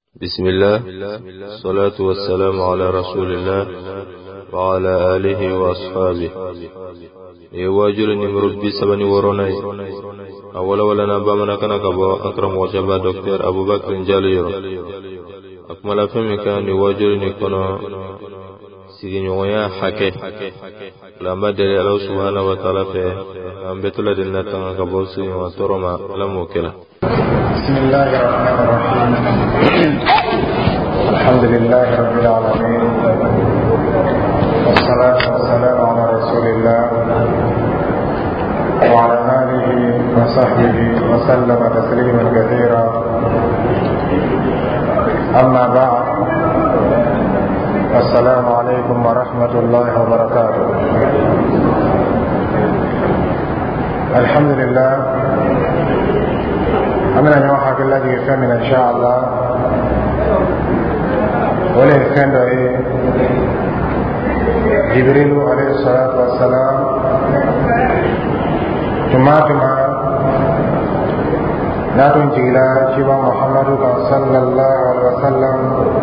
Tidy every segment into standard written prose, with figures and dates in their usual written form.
بسم الله الصلاة والسلام على رسول الله وعلى آله وأصحابه. يواجر نمرد بسبني وروني أولا ولنا بامنا كان كبا أكرم وجبا دكتور أبو بكر جاليرو أكمل فمي كان يواجر نكونا سيجنويا حكي لما دلي الله سبحانه وتعالى في أنبتلا دلنا تنكبوسي وترما لموكلا. بسم الله الرحمن الرحيم. الحمد لله رب العالمين، والصلاة والسلام على رسول الله وعلى آله وصحبه وسلم تسليما كثيرا. أما بعد، السلام عليكم ورحمة الله وبركاته. الحمد لله أمنا نوحك الذي يفهمنا إن شاء الله وليه كان جبريل عليه الصلاة والسلام جمعتما لا تنجيلا شبا محمد صلى الله عليه وسلم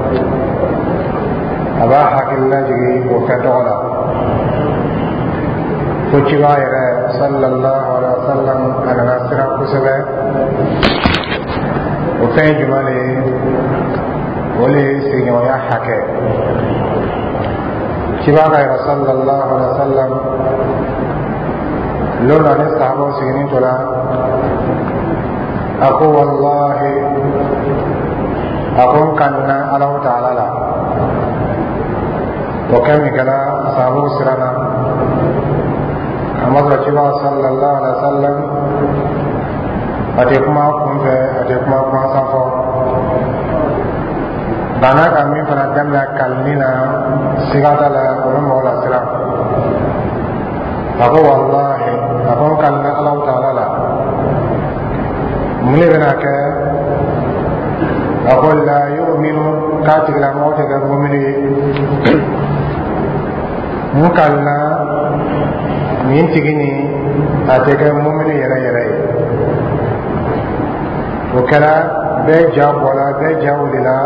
أباحك الذي وكان دولا فجوا يرى صلى الله عليه وسلم أنا ناصر كسبه وفين جمالي ولي سينو يا حكي شباب صلى الله عليه وسلم لولا نستعبوا سينين تولا أقول والله أقول كنا الله تعالى لا وكم كلا صابو سرنا أمر شباب صلى الله عليه وسلم أتيكما كنت أتيكما كما سافو بنا كمي فنادم كلنا سيغادا لا أمم ولا سلام أقول والله أقول كلنا الله تعالى لا ملي بناك أقول لا يؤمن كاتب لا موت كمؤمني مكلنا من تجني أتيك مؤمني يلا يلا وكلا بيجاب ولا بيجاو لنا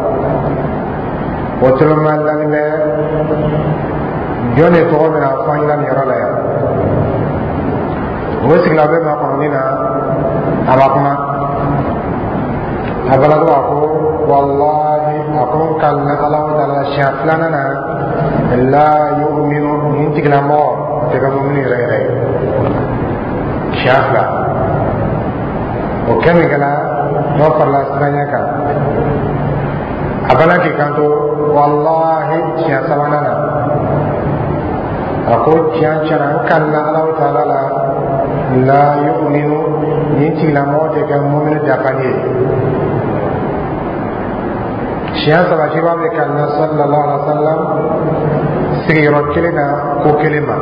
وتلما لنا جوني تومنا فايلا يرالا وسكلا بما قرننا أباكما أبلغ أقول والله أقول كان الله تعالى شافلنا لا يؤمن ينتقل مور تكمل رأي شافلا وكم كلا نوفر لاسبانيا كان أبنا كانتو والله شيئا سبحانه أقول شيئا شنا كان الله تعالى لا يؤمن ينتي لموت كمؤمن جاكاني شيئا سبحانه كان صلى الله عليه وسلم سيرو كلنا كو كلمة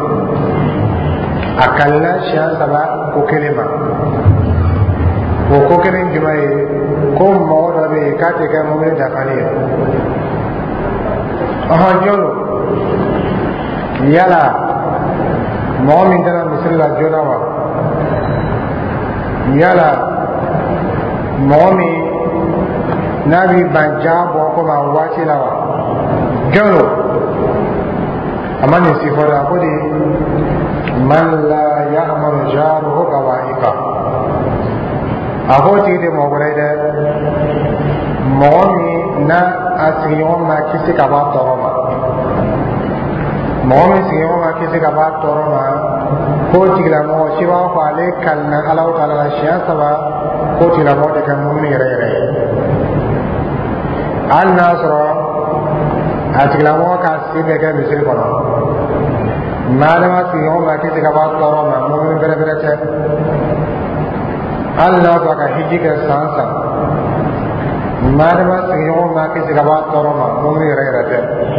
أكلنا شيئا سبحانه كو كلمة وكو كلمة جمعي كم موت أبي كاتي كمؤمن جاكاني أهجلو يلا مؤمن تنا مثل الجنوا يلا مؤمن نبي بنجاب وكما واشي لوا جلو أما نسيفر أقولي من لا يأمن جاره كوائقا أقول تيجي مغريدة مؤمن نا أسيون ما كيسي كباب تروما مؤمن سيون ما كيسي كباب تروما كوتي لامو شبا فالي كلنا الله تعالى الشيء سوا كوتي لامو دكان مؤمن يرى الناصر أتكلموا كاسي بيجا مثل كنا ما لما سيون ما كيسي كباب تروما مؤمن بره بره شه الله تعالى هيجي كسانسا मानवा सिंहों में किसी का बात करो ना मुंबई रह रहते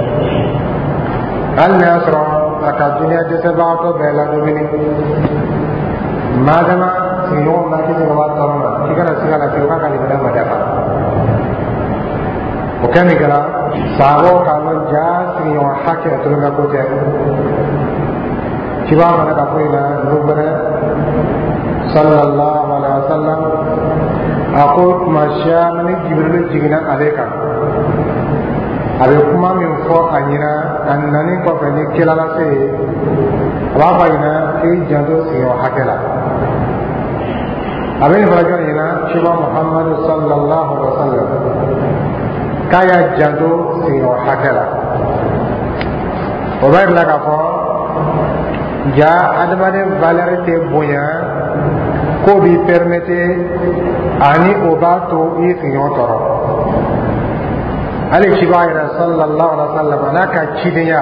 अन्य आश्रम अका दुनिया जैसे बात हो बेला जो भी नहीं मानवा सिंहों में किसी का बात करो ना ठीक है ना सिंहों का निकलना मजा का वो क्या निकला सावो कानून जा सिंहों हाके तुलना को क्या शिवा मन का कोई ना लोग बने सल्लल्लाहु अलैहि वसल्लम ako masya mani Jibril jigina aleka abe kuma min fɔ a ɲina a nani kɔfɛ ni kila lase a b'a fɔ a ɲina i janto sigiyɔrɔ hakɛ la a bɛ nin fara jɔn ɲina kiba Muhammadu sallallahu alaihi wa sallam k'a y'a janto sigiyɔrɔ hakɛ la o b'a yira k'a fɔ ja adamaden valeur tɛ bonya ko b'i permettre ani o b'a to i sigiyɔrɔ tɔɔrɔ ale kiba yɛrɛ sallallahu alaihi wa sallam n'a ka cidenya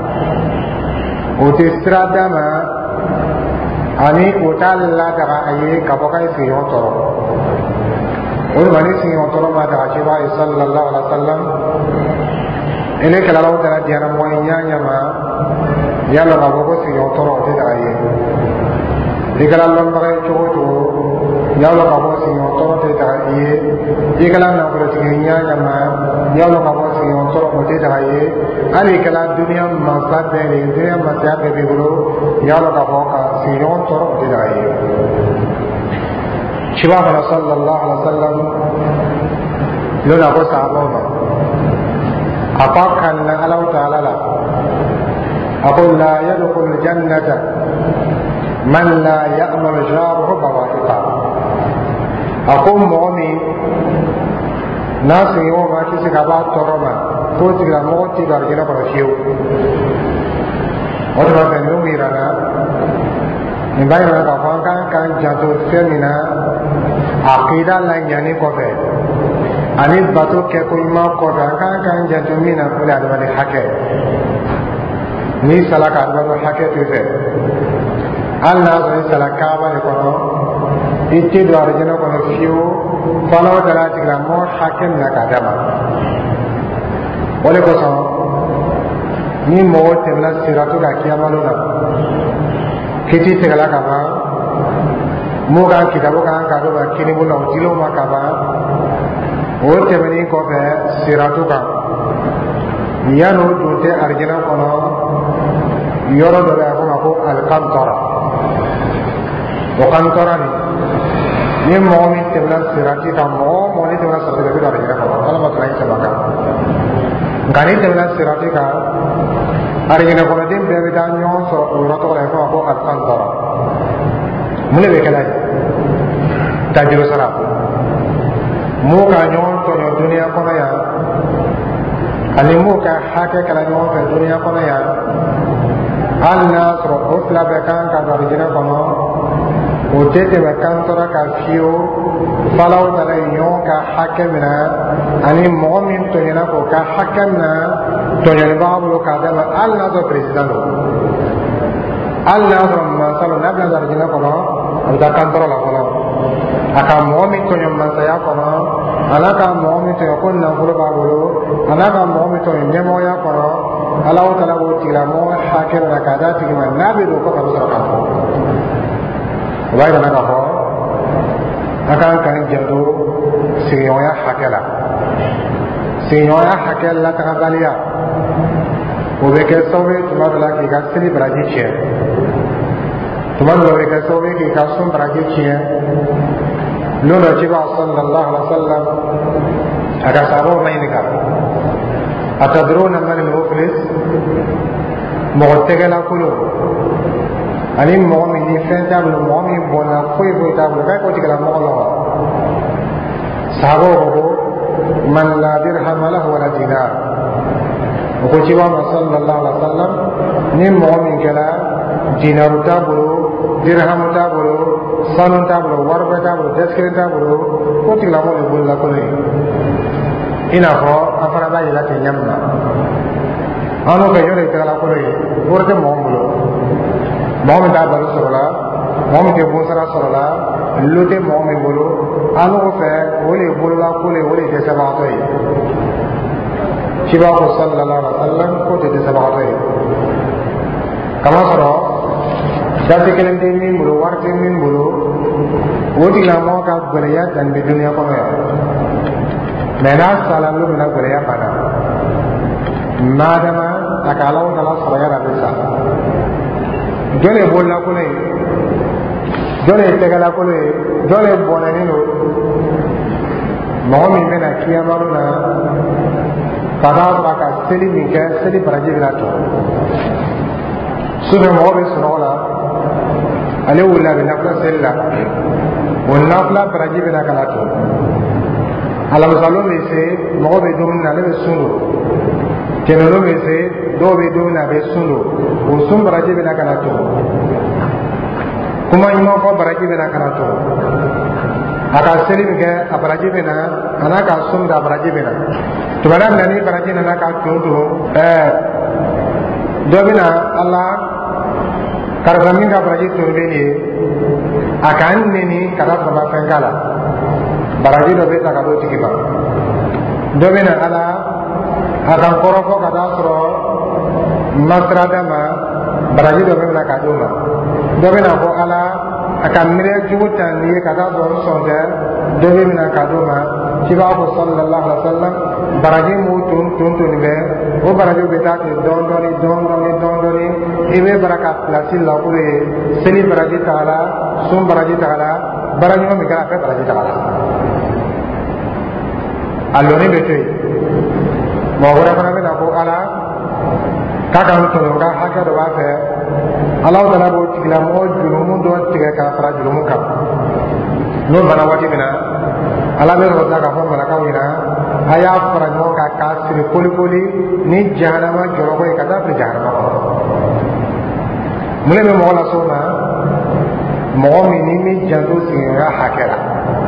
o tɛ sira d'a ma ani o t'a ladaga a ye ka bɔ k'a ye sigiyɔrɔ tɔɔrɔ o de ma ni sigiyɔrɔ tɔɔrɔ ma daga kiba ye sallallahu alaihi wa sallam ele kalalaw dara diɲɛna mɔgɔ ɲa ɲama yala ka bɔ ko sigiyɔrɔ tɔɔrɔ o tɛ daga ye i kɛra lɔnbaga ye cogo o cogo yala ka bɔ sigiyɔrɔ tɔɔrɔ tɛ daga ye i kɛra nafolotigi ɲa ɲama yala ka bɔ sigiyɔrɔ tɔɔrɔ o tɛ daga ye hali i kɛra duniya mansa bɛɛ de duniya masaya bɛɛ b'i bolo yala ka bɔ ka sigiyɔrɔ tɔɔrɔ o tɛ daga ye kiba fana sallallahu alaihi wa sallam lona ko sahabaw ma a ko kan na Allahu ta'ala la a ko la yadkhulu jannata man la ya'malu jaruhu bawa'iqa a ko mɔgɔ min n'a sigiyɔrɔ ma kisi ka b'a tɔɔrɔ ma k'o tigilamɔgɔ tɛ don alijinɛ kɔnɔ fiyewu o de b'a fɛ n'o yira na nin b'a yira k'a fɔ an kan k'an janto fɛn min na aqida la ɲani kɔfɛ ani bato kɛko ɲuman kɔfɛ an kan k'an janto min na o de ye adamaden hakɛ n'i sala ka adamaden hakɛ to i fɛ hali n'a sɔrɔ i sala kaaba de kɔnɔ i tɛ don alijinɛ kɔnɔ fiyewu fo Alahu Taala tigilamɔgɔ hakɛ minɛ k'a d'a ma o de kosɔn ni mɔgɔ tɛmɛna siratu ka kiyamalo la kiti tigɛla ka ban mun kan kitabu kan ka don ka kinibu la o dilenw ma ka ban o tɛmɛnen kɔfɛ siratu kan yan'o don tɛ alijinɛ kɔnɔ yɔrɔ dɔ bɛ a fɔ ma ko alikantɔra o kantɔra ni mɔgɔ min tɛmɛna sirati kan mɔgɔ ni tɛmɛna sirati kan i bɛ don alijinɛ kɔnɔ ala ma tɛmɛ i saba kan nka ni tɛmɛna sirati kan alijinɛ kɔnɔden bɛɛ bɛ taa ɲɔgɔn sɔrɔ o yɔrɔ tɔgɔ la i fɔ ma ko alikantɔra mun de bɛ kɛ n'a ye tajiro sara mun ka ɲɔgɔn tɔɲɔ duniya kɔnɔ yan ani mun ka hakɛ kɛla ɲɔgɔn fɛ duniya kɔnɔ yan hali n'a sɔrɔ o fila bɛɛ kan ka don alijinɛ kɔnɔ o tɛ tɛmɛ kantɔra kan fiyewu falaw taara ɲɔgɔn ka hakɛ minɛ ani mɔgɔ min tɔɲɔna k'o ka hakɛ minɛ tɔɲɔnibaga bolo k'a d'a ma hali n'a sɔrɔ peresidan don hali n'a sɔrɔ mansa don n'a bɛna don alijinɛ kɔnɔ a bɛ taa kantɔra la fɔlɔ a ka mɔgɔ min tɔɲɔ mansaya kɔnɔ a n'a ka mɔgɔ min tɔɲɔ ko nafolo b'a bolo a n'a ka mɔgɔ min tɔɲɔ ɲɛmɔgɔya kɔnɔ Alahu Taala b'o tigilamɔgɔ hakɛ minɛ k'a d'a tigi ma n'a bɛ don kɔfɛ a bɛ sɔrɔ k'a fɔ o b'a yira k'a fɔ an k'an k'an janto sigiɲɔgɔnya hakɛ la sigiɲɔgɔnya hakɛ latagabaliya o bɛ kɛ sababu ye tuma dɔ la k'i ka seli baraji tiɲɛ tuma dɔ la o bɛ kɛ sababu ye k'i ka sun baraji tiɲɛ don dɔ kiba sallallahu alaihi wa sallam a ka sahabaw ma ɲininka atadruna man al-muflis mɔgɔ tɛgɛlankolon ani mɔgɔ min ni fɛn t'a bolo mɔgɔ min bɔnna foyi t'a bolo k'a k'o tigilamɔgɔ la wa sahabaw ko man la dirhama lahu wala dinar o ko kiba ma sallallahu alaihi wa sallam ni mɔgɔ min kɛra dinaru t'a bolo dirhamu t'a bolo sanu t'a bolo wari bɛɛ t'a bolo dɛsɛ t'a bolo o tigilamɔgɔ de bolola kolo ye i n'a fɔ an fana b'a yira ten ɲamu na an n'o kɛ yɔrɔ ye tagala kolo ye wari tɛ mɔgɔ bolo mɔgɔ min t'a balo sɔrɔ la mɔgɔ min tɛ bonsara sɔrɔ la lo tɛ mɔgɔ min bolo an n'o fɛ o de ye bolola kolo ye o de ye dɛsɛbagatɔ ye kiba ko sallallahu alaihi wa sallam k'o tɛ dɛsɛbagatɔ ye kamasɔrɔ dasi kelen tɛ min bolo wari tɛ min bolo o tigilamɔgɔ ka gɛlɛya dan bɛ duniya kɔnɔ yan mɛ n'a sala n'o bɛna gɛlɛya banna madama a ka Alahu Taala sɔrɔ yala bɛ sa jɔn ye bololakolo ye jɔn ye tɛgɛlakolo ye jɔn ye bɔnɛni don mɔgɔ min bɛna kiyamalo la ka taa sɔrɔ a ka seli min kɛ seli baraji bɛna to sufɛ mɔgɔ bɛ sunɔgɔ la ale wulila a bɛ nafila seli la o nafila baraji bɛna ka na to alamisalon bɛ se mɔgɔ bɛ dumuni na ale bɛ sun don tɛnɛnlon bɛ se dɔw bɛ dumuni na a bɛ sun don o sun baraji bɛna ka na to kuma ɲuman fɔ baraji bɛna ka na to a ka seli min kɛ a baraji bɛna a n'a ka sun da a baraji bɛna tuma min na ni baraji nana ka tun dɔ bɛna ala karisa min ka baraji turulen ye a k'an neni ka taa sɔrɔ fɛn k'a la baraji dɔ bɛ ta ka d'o tigi ma dɔ bɛna ala a kan kɔrɔfɔ ka taa sɔrɔ masirada ma baraji dɔ bɛna ka d'o ma dɔ bɛna fɔ ala a ka miiriya jugu ta nin ye ka taa sɔrɔ sɔn tɛ dɔ bɛna ka d'o ma k'i b'a fɔ sallallahu alaihi wa sallam baraji m'o ton nin bɛ o baraji bɛ taa ten dɔɔni i bɛ bara ka pilasi lakuru ye seli baraji t'a la sun baraji t'a la bara ɲuman min kɛra a bɛɛ baraji t'a la a lɔnni bɛ to yen mɔgɔ wɛrɛ fana bɛna fɔ ala k'a ka n tɔɲɔ ka hakɛ dɔ b'a fɛ Alahu Taala b'o tigilamɔgɔ jurumu dɔ tigɛ k'a fara jurumu kan n'o bana waati min na ala bɛ sɔrɔ k'a fɔ malakaw ɲɛna a y'a fara ɲɔgɔn kan k'a siri kolikoli ni jahanama jɔlɔkɔ ye ka taa fili jahanama kɔnɔ mun de bɛ mɔgɔ lase o ma mɔgɔ min ni min janto sigiɲɔgɔnya hakɛ la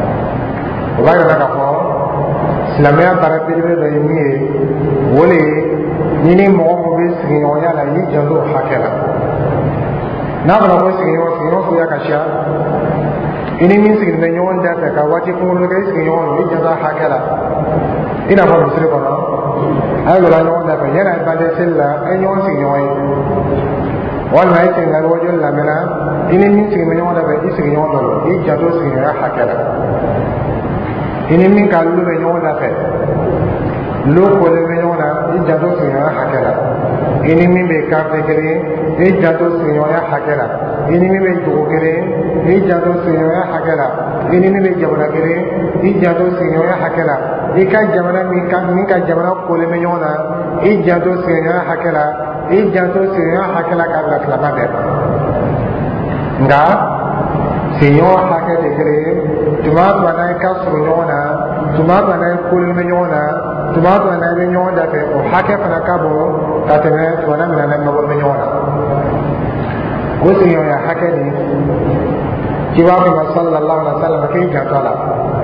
o b'a yira k'a fɔ silamɛya baara belebele dɔ ye min ye o de ye ni ni mɔgɔ min bɛ sigiɲɔgɔnya la y'i janto o hakɛ la n'a fɔra ko sigiɲɔgɔn suguya ka ca i ni min sigilen bɛ ɲɔgɔn da fɛ ka waati kunkurunnin kɛ i sigiɲɔgɔn don i janto a hakɛ la i n'a fɔ misiri kɔnɔ a ye yɛlɛ ɲɔgɔn da fɛ yanni a ye ban seli la a ye ɲɔgɔn sigiɲɔgɔn ye walima a ye senkali wajuli lamɛnna i ni min sigilen bɛ ɲɔgɔn da fɛ i sigiɲɔgɔn dɔ don i janto sigiɲɔgɔnya hakɛ la i ni min ka lu bɛ ɲɔgɔn da fɛ lu kolen bɛ ɲɔgɔn na i janto sigiɲɔgɔnya hakɛ la i ni min bɛ kafiri kelen i janto sigiɲɔgɔnya hakɛ la i ni min bɛ jogo kelen i janto sigiɲɔgɔnya hakɛ la i ni min bɛ jamana kelen i janto sigiɲɔgɔnya hakɛ la i ka jamana min ka jamana kolen bɛ ɲɔgɔn na i janto sigiɲɔgɔnya hakɛ la i janto sigiɲɔgɔnya hakɛ la k'a bila tilama bɛɛ nka sigiɲɔgɔn hakɛ tɛ kelen ye tuma tuma n'a ye ka surun ɲɔgɔn na tuma tuma n'a ye kolen bɛ ɲɔgɔn na tuma tuma n'a ye ɲɔgɔn da fɛ o hakɛ fana ka bon ka tɛmɛ tuma na minɛ mabɔ bɛ ɲɔgɔn na o sigiɲɔgɔnya hakɛ nin kibaa fɛ ma sallallahu alaihi wa sallam k'i janto a la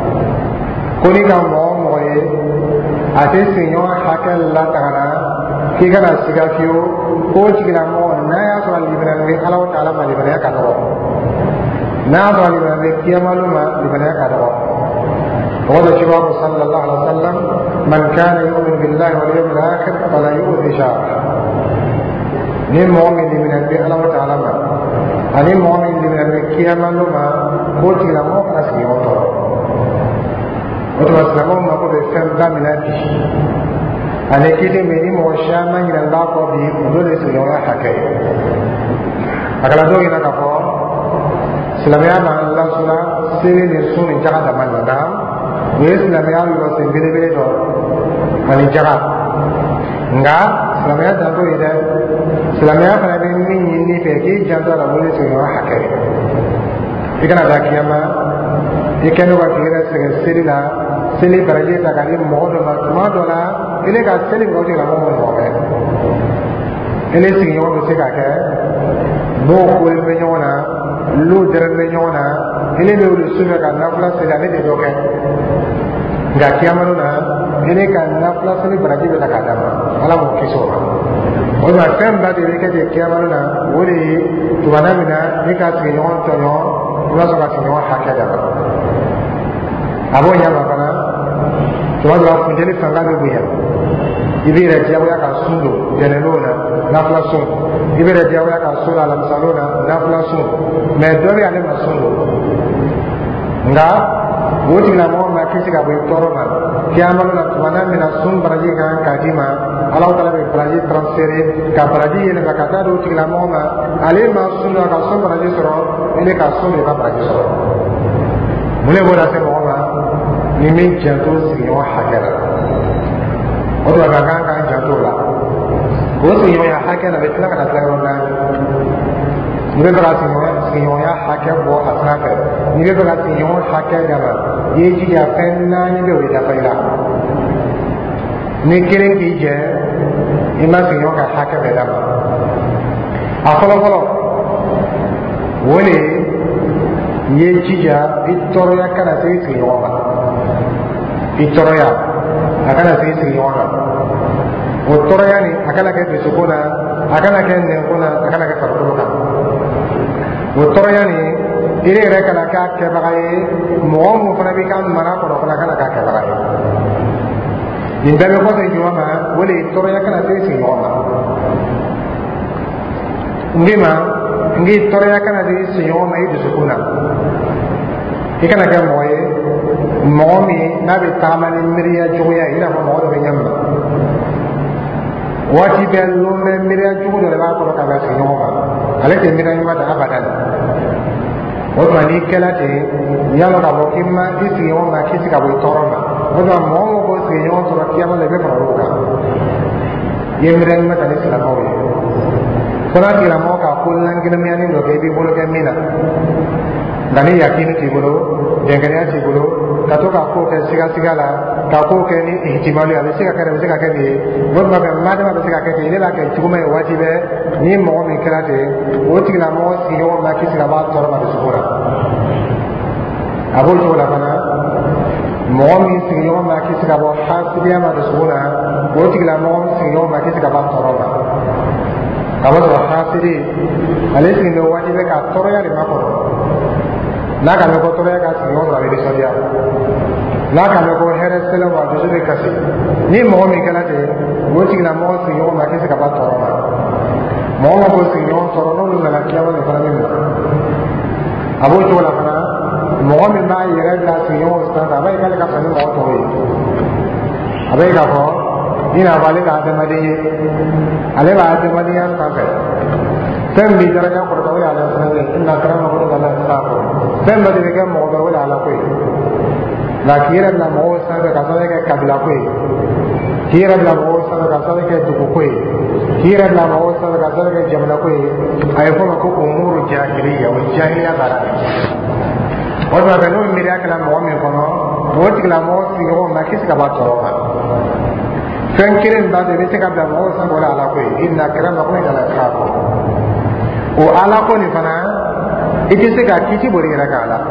ko ni ka mɔgɔ ye a tɛ sigiɲɔgɔn hakɛ latagana k'i kana siga fiyewu k'o tigilamɔgɔ n'a y'a sɔrɔ libanɛ bɛ Alahu Taala ma libanɛya ka dɔgɔ n'a y'a sɔrɔ libanɛ bɛ kiyamalo ma libanɛya ka dɔgɔ وقال الشباب صلى الله عليه وسلم من كان يؤمن بالله واليوم الآخر فلا يؤذي جاره ni mɔgɔ min liminɛ bɛ Alahu Taala ma ani mɔgɔ min liminɛ bɛ kiyamalo ma k'o tigilamɔgɔ kana sigiɲɔgɔn tɔɔrɔ o tuma silamɛw mako bɛ fɛn ba min na bi ani kiti min ni mɔgɔ caman ɲinɛ b'a kɔ bi o dɔ de sigiɲɔgɔnya hakɛ ye a kana dɔw ɲɛna k'a fɔ silamɛya b'an lasɔnna seli ni sun ni jaga dama na nka o ye silamɛya lɔsen belebele dɔ ani jaga nka silamɛya danto ye dɛ silamɛya fana bɛ min ɲini fɛ k'i janto a la o ye sigiɲɔgɔn hakɛ ye i kana taa kiyama i kɛnɛ ka k'i yɛrɛ sɛgɛn seli la seli baraji ta ka di mɔgɔ dɔ ma tuma dɔ la ele ka seli mɔgɔ tɛ lamɔ mɔgɔ fɛ ele sigiɲɔgɔn bɛ se ka kɛ n'o kolen bɛ ɲɔgɔn na l'o dɛrɛn bɛ ɲɔgɔn na ele bɛ wuli su fɛ ka nafila seli ale de dɔ kɛ nka kiyamalo na ele ka nafila seli baraji bɛ ta k'a d'a ma ala m'o kisi o ma o tuma fɛn ba de bɛ kɛ ten kiyamalo na o de ye tuma min na e ka sigiɲɔgɔn tɔɲɔ i b'a sɔrɔ ka sigiɲɔgɔn hakɛ d'a ma a b'o ɲɛ ma fana tuma dɔ la funteni fanga bɛ bonya i bɛ yɛrɛ diyagoya ka sun don jɛnɛnɛnw na nafila sun i bɛ yɛrɛ diyagoya ka sun don alamisalon na nafila sun mɛ dɔ bɛ ale ma sun don nka o tigilamɔgɔ ma kisi ka bɔ i tɔɔrɔ ma kiyamalo na tuma min na sun baraji kan k'a d'i ma Alahu Taala bɛ baraji transféré ka baraji yɛlɛma ka taa di o tigilamɔgɔ ma ale ma sun don a ka sun baraji sɔrɔ ele ka sun de ka baraji sɔrɔ mun de b'o lase mɔgɔ ma ni min janto sigiɲɔgɔn hakɛ la o de ka kan k'an janto la o sigiɲɔgɔnya hakɛ la bɛ tila ka na tila yɔrɔ naani n'i bɛ fɛ ka sigiɲɔgɔnya hakɛ bɔ a sira fɛ n'i bɛ fɛ ka sigiɲɔgɔn hakɛ dama i ye jija fɛn naani bɛ o ye dafa i la ni kelen k'i jɛ i ma sigiɲɔgɔn ka hakɛ bɛɛ dama a fɔlɔfɔlɔ o de i ye jija i tɔɔrɔya kana se i sigiɲɔgɔn ma i tɔɔrɔya a kana se i sigiɲɔgɔn ma o tɔɔrɔya nin a kana kɛ dusukun na a kana kɛ nɛnkun na a kana kɛ farikolo kan o tɔɔrɔya nin i yɛrɛ kana k'a kɛbaga ye mɔgɔ mun fana b'i ka mara kɔnɔ fana kana k'a kɛbaga ye nin bɛɛ bɛ kɔfɛ jumɛn ma o de ye tɔɔrɔya kana se i sigiɲɔgɔn ma n k'i tɔɔrɔya kana se i sigiɲɔgɔn ma i dusukun na i kana kɛ mɔgɔ ye mɔgɔ min n'a bɛ taama ni miiriya juguya ye i n'a fɔ mɔgɔ dɔ bɛ ɲɛ min na waati bɛɛ lon bɛ miiriya jugu dɔ de b'a kɔrɔ ka bɛn sigiɲɔgɔn ma ale tɛ miiriya ɲuman ta abadan o tuma n'i kɛla ten yalɔ k'a fɔ k'i ma i sigiɲɔgɔn ma kisi ka bɔ i tɔɔrɔ ma o tuma mɔgɔ o mɔgɔ sigiɲɔgɔn sɔrɔ kiyama la i bɛ fara olu kan i ye miiriya ɲuman ta ni silamɛw ye fana tigilamɔgɔ ka ko lankɛnɛmiyani dɔ kɛ i b'i bolo kɛ min na nka ni yakini t'i bolo dɛnkɛnɛya t'i bolo ka to k'a ko kɛ sigasiga la k'a ko kɛ ni ihtimali a bɛ se ka kɛ a bɛ se ka kɛ nin ye o tuma fɛ madama bɛ se ka kɛ ten ne b'a kɛ juguman ye waati bɛɛ ni mɔgɔ min kɛra ten o tigilamɔgɔ sigiɲɔgɔn ma kisi ka bɔ a tɔɔrɔ ma dusukun na a b'o cogo la fana mɔgɔ min sigiɲɔgɔn ma kisi ka bɔ hasidiya ma dusukun na o tigilamɔgɔ sigiɲɔgɔn ma kisi ka bɔ a tɔɔrɔ ma ka bɔ sɔrɔ hasidi ale sigilen bɛ waati bɛɛ k'a tɔɔrɔya de ma kɔrɔ n'a ka mɛn ko tɔɔrɔya ka sigiɲɔgɔn sɔrɔ a bɛ nisɔndiya n'a ka mɛn ko hɛrɛ sɛlɛn wa dusu bɛ kasi ni mɔgɔ min kɛra ten o tigilamɔgɔ sigiɲɔgɔn ma kisi ka bɔ a tɔɔrɔ ma mɔgɔ ma ko sigiɲɔgɔn tɔɔrɔ n'olu nana kiyama nin fana min ma a b'o cogo la fana mɔgɔ min b'a yɛrɛ bila sigiɲɔgɔn sanfɛ a b'a ye k'ale ka fisa ni mɔgɔ tɔw ye a bɛ k'a fɔ i n'a fɔ ale ka adamaden ye ale b'a adamadenya sanfɛ fɛn min b'i daraja kɔrɔta o de y'ale fana ye ina karama ko ala t'a kɔrɔ fɛn dɔ de bɛ kɛ mɔgɔ dɔ o de y'ala ko ye nka k'i yɛrɛ bila mɔgɔw sanfɛ ka sababu kɛ kabila ko ye k'i yɛrɛ bila mɔgɔw sanfɛ ka sababu kɛ dugu ko ye k'i yɛrɛ bila mɔgɔw sanfɛ ka sababu kɛ jamana ko ye a ye fɔ ma ko umuru jahiliya o jahiliya baara o tuma fɛ n'o miiriya kɛra mɔgɔ min kɔnɔ o tigilamɔgɔ sigiɲɔgɔn ma kisi ka bɔ a tɔɔrɔ ma fɛn kelen ba de bɛ se ka bila mɔgɔw sanfɛ o de ala ko ye ina karama ko ala t'a kɔrɔ o ala ko nin fana i tɛ se ka kiti bɔ i yɛrɛ kan la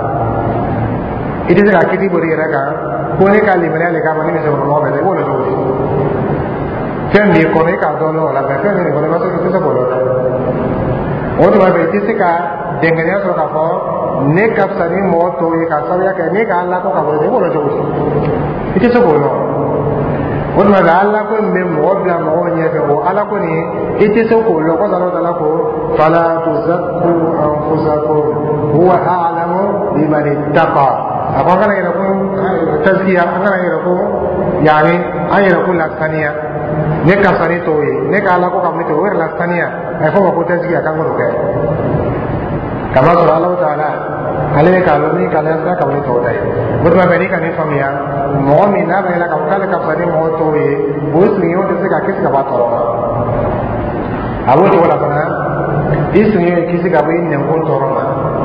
i tɛ se ka kiti bɔ i yɛrɛ kan ko ne ka limaniya de k'a fɔ ne bɛ se k'o mɔgɔ bɛɛ i b'o dɔn cogo di fɛn b'i kɔnɔ i k'a dɔn o la mɛ fɛn min kɔnɔ i ma se k'o dɔn o tuma fɛ i tɛ se ka dɛngɛniya sɔrɔ k'a fɔ ne ka fisa ni mɔgɔ tɔw ye k'a sababuya kɛ ne ka ala ko ka bɔ i b'o dɔn cogo di i tɛ se k'o dɔn o tuma fɛ ala ko min bɛ mɔgɔ bila mɔgɔw ɲɛfɛ o ala ko nin i tɛ se k'o dɔn ko ala ko fala tuzakku anfusakum huwa a'lamu biman ittaqa a ko an kana yɛrɛ ko tazkiya an kana yɛrɛ ko yaani an yɛrɛ ko lasaniya ne ka fisa ni tɔw ye ne ka ala ko ka mun tɛ o yɛrɛ lasaniya a ye fɔ ma ko tazkiya k'an k'o kɛ kama sɔrɔ ala ta'ala ale bɛ k'a lɔn min k'ale sira ka wuli tɔw ta ye o tuma fɛ n'i ka nin faamuya mɔgɔ min n'a bɛ yɛlɛ k'a fɔ k'ale ka fisa ni mɔgɔ tɔw ye o sigiɲɔgɔn tɛ se ka kisi ka bɔ a tɔɔrɔ ma a b'o cogo la fana i sigiɲɔgɔn kisi ka bɔ i nɛnkun tɔɔrɔ ma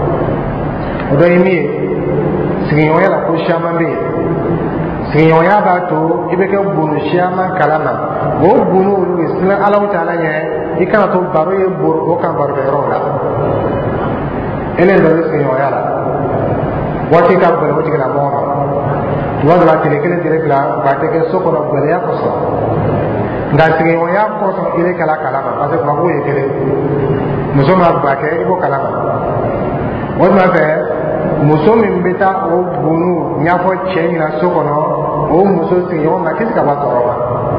o dɔ ye min ye sigiɲɔgɔnya la ko caman bɛ yen sigiɲɔgɔnya b'a to i bɛ kɛ bunu caman kalama o bunu olu bɛ siran ala ta'ala ɲɛ i kana to baro ye boro o kan barokɛyɔrɔw la ele dɔ bɛ sigiɲɔgɔnya la waati ka gɛlɛn o tigilamɔgɔ ma tuma dɔ la tile kelen tile fila a tɛ kɛ so kɔnɔ gɛlɛya kosɔn nka sigiɲɔgɔnya kosɔn i bɛ kala kalama parce que kuma ye kelen muso ma ba kɛ i b'o kalama o tuma fɛ muso min bɛ taa o bunu ɲɛfɔ cɛ ɲɛna so kɔnɔ o muso sigiɲɔgɔn ma kisi ka bɔ tɔɔrɔ ma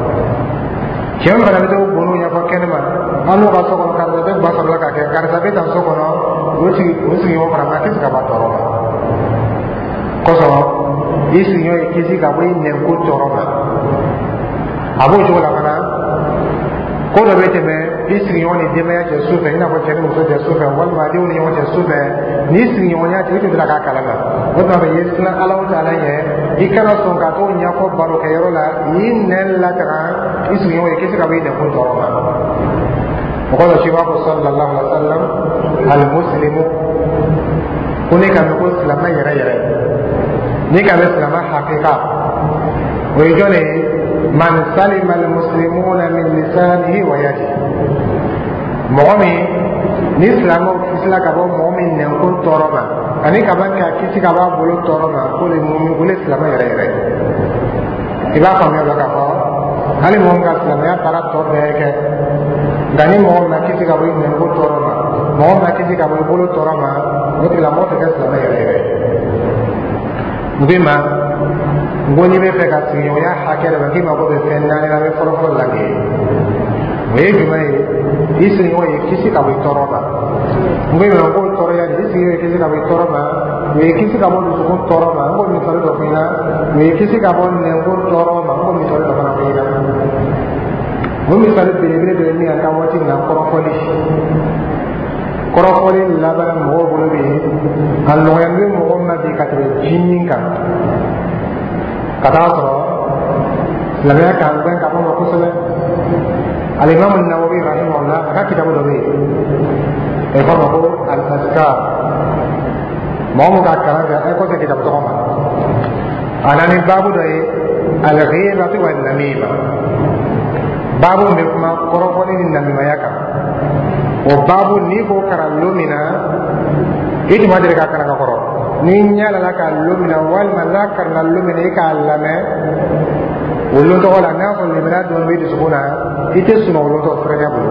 cɛ min fana bɛ taa o bunu ɲɛfɔ kɛnɛ ma an n'u ka so kɔnɔ karisa bɛ ba sɔrɔla ka kɛ karisa bɛ taa so kɔnɔ o sigiɲɔgɔn fana ma kisi ka bɔ tɔɔrɔ ma kosɔn i sigiɲɔgɔn ye kisi ka bɔ i nɛnkun tɔɔrɔ ma a b'o cogo la fana ko dɔ bɛ tɛmɛ i sigiɲɔgɔn ni denbaya cɛ su fɛ i n'a fɔ cɛ ni muso cɛ su fɛ walima denw ni ɲɔgɔn cɛ su fɛ ni sigiɲɔgɔnya tɛ i tɛ dira k'a kalama o tuma fɛ i ye siran Alahu Taala ɲɛ i kana sɔn ka t'o ɲɛfɔ barokɛyɔrɔ la i nɛn lataga i sigiɲɔgɔn ye kisi ka bɔ i nɛnkun tɔɔrɔ ma mɔgɔ dɔ si b'a fɔ sallallahu alaihi wa sallam al-muslimu ko ne ka mɛn ko silamɛ yɛrɛ yɛrɛ ne ka mɛn silamɛ hakika o ye jɔn de ye man salima al-muslimuna min lisanihi wa yadihi mɔgɔ min ni silamɛw kisila ka bɔ mɔgɔ min nɛnkun tɔɔrɔ ma ani ka ban ka kisi ka bɔ a bolo tɔɔrɔ ma ko le silamɛ yɛrɛ yɛrɛ i b'a faamuya dɔ k'a fɔ hali mɔgɔ min ka silamɛya baara tɔ bɛɛ kɛ nka ni mɔgɔ min ma kisi ka bɔ i nɛnkun tɔɔrɔ ma mɔgɔ min ma kisi ka bɔ i bolo tɔɔrɔ ma o tigilamɔgɔ tɛ kɛ silamɛ yɛrɛ yɛrɛ n k'i ma n ko n'i bɛ fɛ ka sigiɲɔgɔnya hakɛ dɔ kɛ k'i mago bɛ fɛn naani na n bɛ fɔlɔfɔlɔ lajɛ o ye jumɛn ye i sigiɲɔgɔn ye kisi ka bɔ i tɔɔrɔ ma n ko i ma ko tɔɔrɔya de i sigiɲɔgɔn ye kisi ka bɔ i tɔɔrɔ ma o ye kisi ka bɔ dusukun tɔɔrɔ ma n ko misali dɔ fɔ i la o ye kisi ka bɔ nɛnkun tɔɔrɔ ma n ko misali dɔ fana fɔ i la o misali belebele dɔ ye min an ka waati na kɔrɔfɔli kɔrɔfɔli laban mɔgɔw bolo bɛ yen a nɔgɔyalen bɛ mɔgɔw ma bi ka tɛmɛ ji min kan ka taa sɔrɔ silamɛya kan gbɛn ka bɔ ma kosɛbɛ alimamu Nawawi rahimahullah a ka kitabu dɔ bɛ yen a bɛ fɔ ma ko al-azkar mɔgɔ min ka kalan kɛ a ye kɔsɛ kitabu tɔgɔ ma a nana ni baabu dɔ ye al-ghibatu wan-namima baabu min bɛ kuma kɔrɔfɔli ni namimaya kan o baabu n'i ko kalan don min na i tun ma deli ka kalan ka kɔrɔ n'i ɲalala ka don min na walima n'a kalanna don min na i k'a lamɛn o lon tɔgɔ la n'a sɔrɔ lemina dɔɔni bɛ dusukun na i tɛ sɔn o lon tɔgɔ fɛrɛnya bolo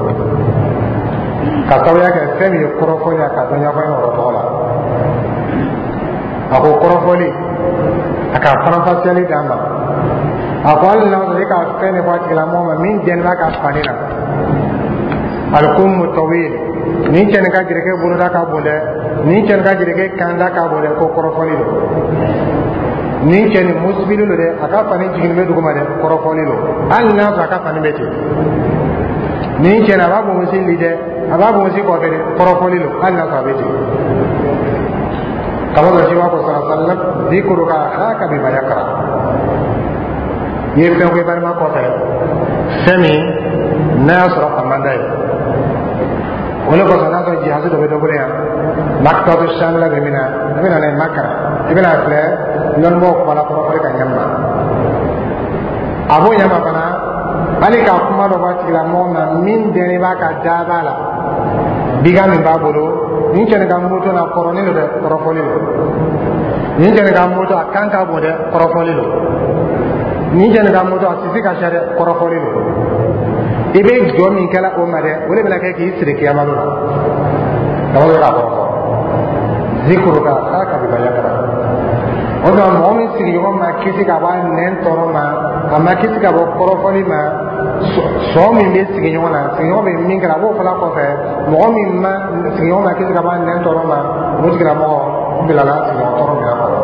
ka sababuya kɛ fɛn min ye kɔrɔfɔli a ka dɔn ɲɔgɔn o tɔgɔ la a ko kɔrɔfɔli a ka faranfasiyali d'a ma a ko hali n'a sɔrɔ e ka fɛn de fɔ a tigilamɔgɔ ma min jɛnna ka fani na alikumu tawil nin cɛnin ka jelikɛ boloda ka bon dɛ nin cɛnin ka jelikɛ kanda ka bon dɛ ko kɔrɔfɔli don nin cɛnin musibili don dɛ a ka fani jiginnen bɛ duguma dɛ kɔrɔfɔli don hali n'a sɔrɔ a ka fani bɛ ten nin cɛnin a b'a bonbonsi li dɛ a b'a bonbonsi kɔfɛ dɛ kɔrɔfɔli don hali n'a sɔrɔ a bɛ ten kaba dɔ si b'a fɔ sallam zikruka haka bima yakra i ye fɛn ko i balima kɔfɛ fɛn min n'a y'a sɔrɔ a man d'a ye o le kosɔn n'a sɔrɔ jihadi dɔ bɛ dɔ bolo yan makitatu shamila bɛ min na i bɛ na n'a ye makara i bɛ na filɛ lɔnnibɔw kumala kɔrɔfɔli ka ɲɛma a b'o ɲɛma fana hali ka kuma dɔ b'a tigilamɔgɔ ma min dɛnni b'a ka daaba la biga min b'a bolo nin cɛnin ka moto na kɔrɔlen don dɛ kɔrɔfɔli don nin cɛnin ka moto a kan ka bon dɛ kɔrɔfɔli don nin cɛnin ka moto a sisi ka ca dɛ kɔrɔfɔli don i bɛ jɔ min kɛla o ma dɛ o de bɛna kɛ k'i siri kiyamalo la dama dɔ k'a kɔrɔfɔ zikruka haka bima yakra o tuma mɔgɔ min sigiɲɔgɔn ma kisi ka bɔ a nɛn tɔɔrɔ ma a ma kisi ka bɔ kɔrɔfɔli ma sɔn min bɛ sigiɲɔgɔn na sigiɲɔgɔn bɛ min kɛra a b'o fana kɔfɛ mɔgɔ min ma sigiɲɔgɔn ma kisi ka bɔ a nɛn tɔɔrɔ ma o tigilamɔgɔ bilala sigiɲɔgɔn tɔɔrɔ min a kɔrɔ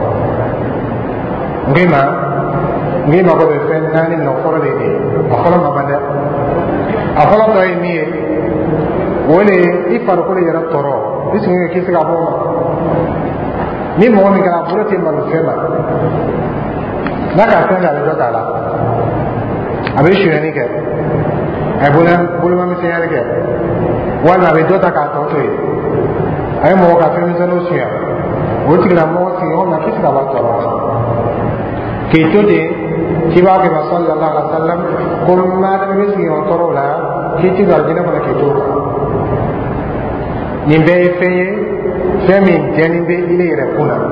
n k'i mago bɛ fɛn naani nɔ fɔlɔ de ye a fɔlɔ ma ban dɛ a fɔlɔ dɔ ye min ye o de ye i farikolo yɛrɛ tɔɔrɔ i sigiɲɔgɔn ye kisi ka bɔ o ma ni mɔgɔ min kɛra a bolo tɛ malo fɛn ma n'a ka fɛn kɛ a bɛ dɔ k'a la a bɛ sonyɛni kɛ a ye bolomamisɛnyɛni kɛ walima a bɛ dɔ ta k'a tɔ to yen a ye mɔgɔ ka fɛn misɛnninw sonya o tigilamɔgɔ sigiɲɔgɔn ma kisi ka bɔ a tɔɔrɔ ma k'i to ten k'i b'a kɛ sallallahu alaihi wa sallam ko maa dama bɛ sigiɲɔgɔn tɔɔrɔ la k'i ti don alijinɛ kɔnɔ k'i to kan nin bɛɛ ye fɛn ye fɛn min jɛni bɛ i le yɛrɛ kun na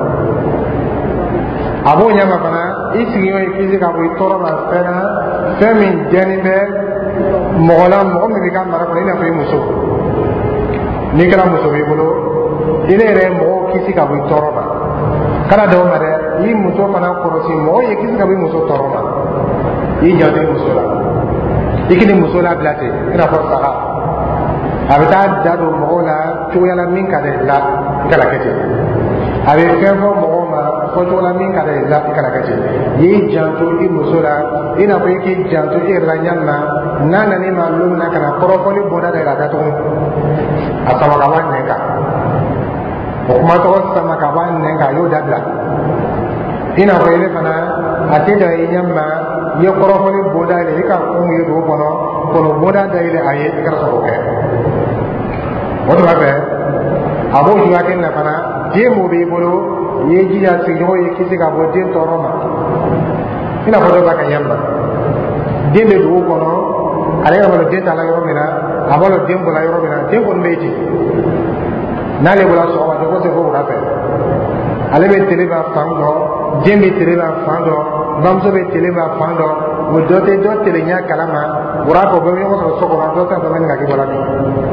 a b'o ɲɛma fana i sigiɲɔgɔn ye kisi ka bɔ i tɔɔrɔ ma fɛn na fɛn min jɛni bɛ mɔgɔ la mɔgɔ min bɛ ka mara kɔnɔ i n'a fɔ i muso n'i kɛra muso b'i bolo i le yɛrɛ ye mɔgɔw kisi ka bɔ i tɔɔrɔ ma kana da o ma dɛ i muso fana kɔlɔsi mɔgɔ ye kisi ka bɔ i muso tɔɔrɔ ma i janto i muso la i k'i muso labila ten i n'a fɔ saga a bɛ taa da don mɔgɔw la cogoya la min ka d'a ye la i kana kɛ ten a bɛ fɛn fɔ mɔgɔw ma fɔ cogo la min ka d'a ye la i kana kɛ ten yi janto i musola ina ko ki janto i la nyamma nana ni malum na kana korokoli boda da la gato asama kawan neka o kuma to sama kawan neka yo dadla ina ko ile fana atida i nyamma ye korokoli boda ile ka ko yi do kono boda da ile aye ka so ko o to ba abo juaken na fana je mo be bolo ye jiya sigo ye kisi ka bo den toroma ina ko do ba ka yamba den be do kono ale ga bolo den tala yoro mina abolo den bola yoro mina den kon beji nale bola so wa do ko se ko rape ale be tele ba fando den be tele ba fando bamso be tele ba fando wo do tele nya kalama wura ko be yo ko so ko do ta do men ga ki bola ni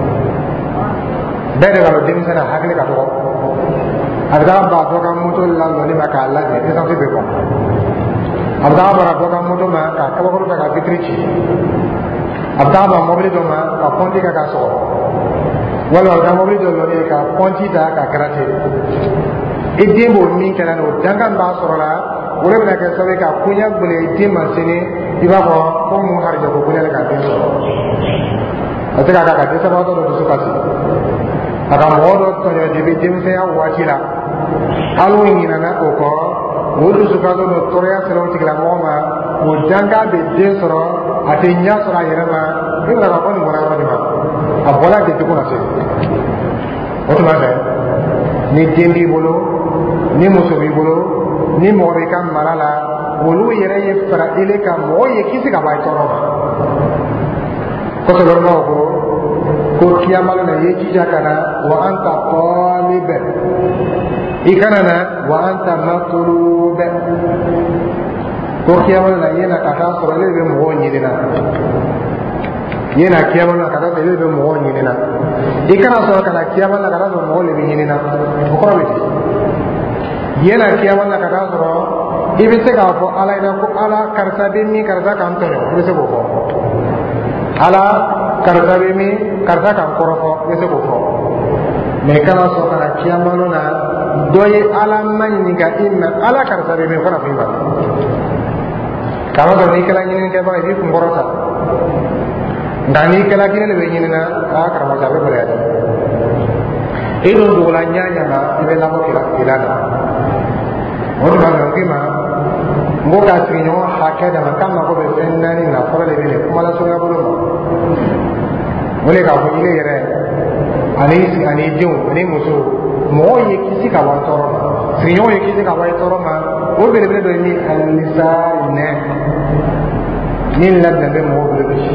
bere ga dem sana hakle ka to adga ba to ka muto la lo ni ma ka la de ta be ko adga ba to ka muto ma ka ka ko ta ka fitrichi adga ba mobile do ma ka ponti ka so wala adga mobile do lo ni ka ponti da ka karate idimbo min kana no dangan ba so la wala na ka so ka kunya bule idima sini iba ko mu harja ko kunya ka tin so ataka ka ka sa ba to do su ka si aka modo to yo dibi dimse ya wachila alu ngina na oko wudu sukado no toria sero tikla moma mudanga be desoro atinya sora yerama ibra ka koni mona ro dima abola ke tukuna se otuma se ni dimbi bolo ni musobi bolo ni mobe kam malala wolu yere ye fara ile ka moye kisi ka bai toroma ko to lorma ko ko kiyamalo na yeji jakana wa anta talib ikanana wa anta matlub ko kiyamalo na yena kata so lebe mo nyidina yena kiyamalo na kata so lebe mo nyidina ikana so kana kiyamalo na kata so mo lebe nyidina ko rabi yena kiyamalo na kata so ibise ka ko ala ina ko ala karsa be mi karsa kan to ibise ko ala karsa be mi karsa kan korofo yese ko fo me kana so kana kiyamalo na doye ala manni ga imma ala karsa be mi fara fi ba kama do ni kala ni ke ba yi ko korota ndani kala kine le ni na a karama jabe bale ya e do do la nyanya na ibe la ko kila na wodi ba no kima ngoka tinyo hakeda makama ko be senani na fara le bele kuma la so ya bolo wole ka ko ile yere ani diu ani muso mo ye kisi ka wa toro sinyo ye kisi ka wa toro ma o bele bele do ni alisa ne min la de mo bele shi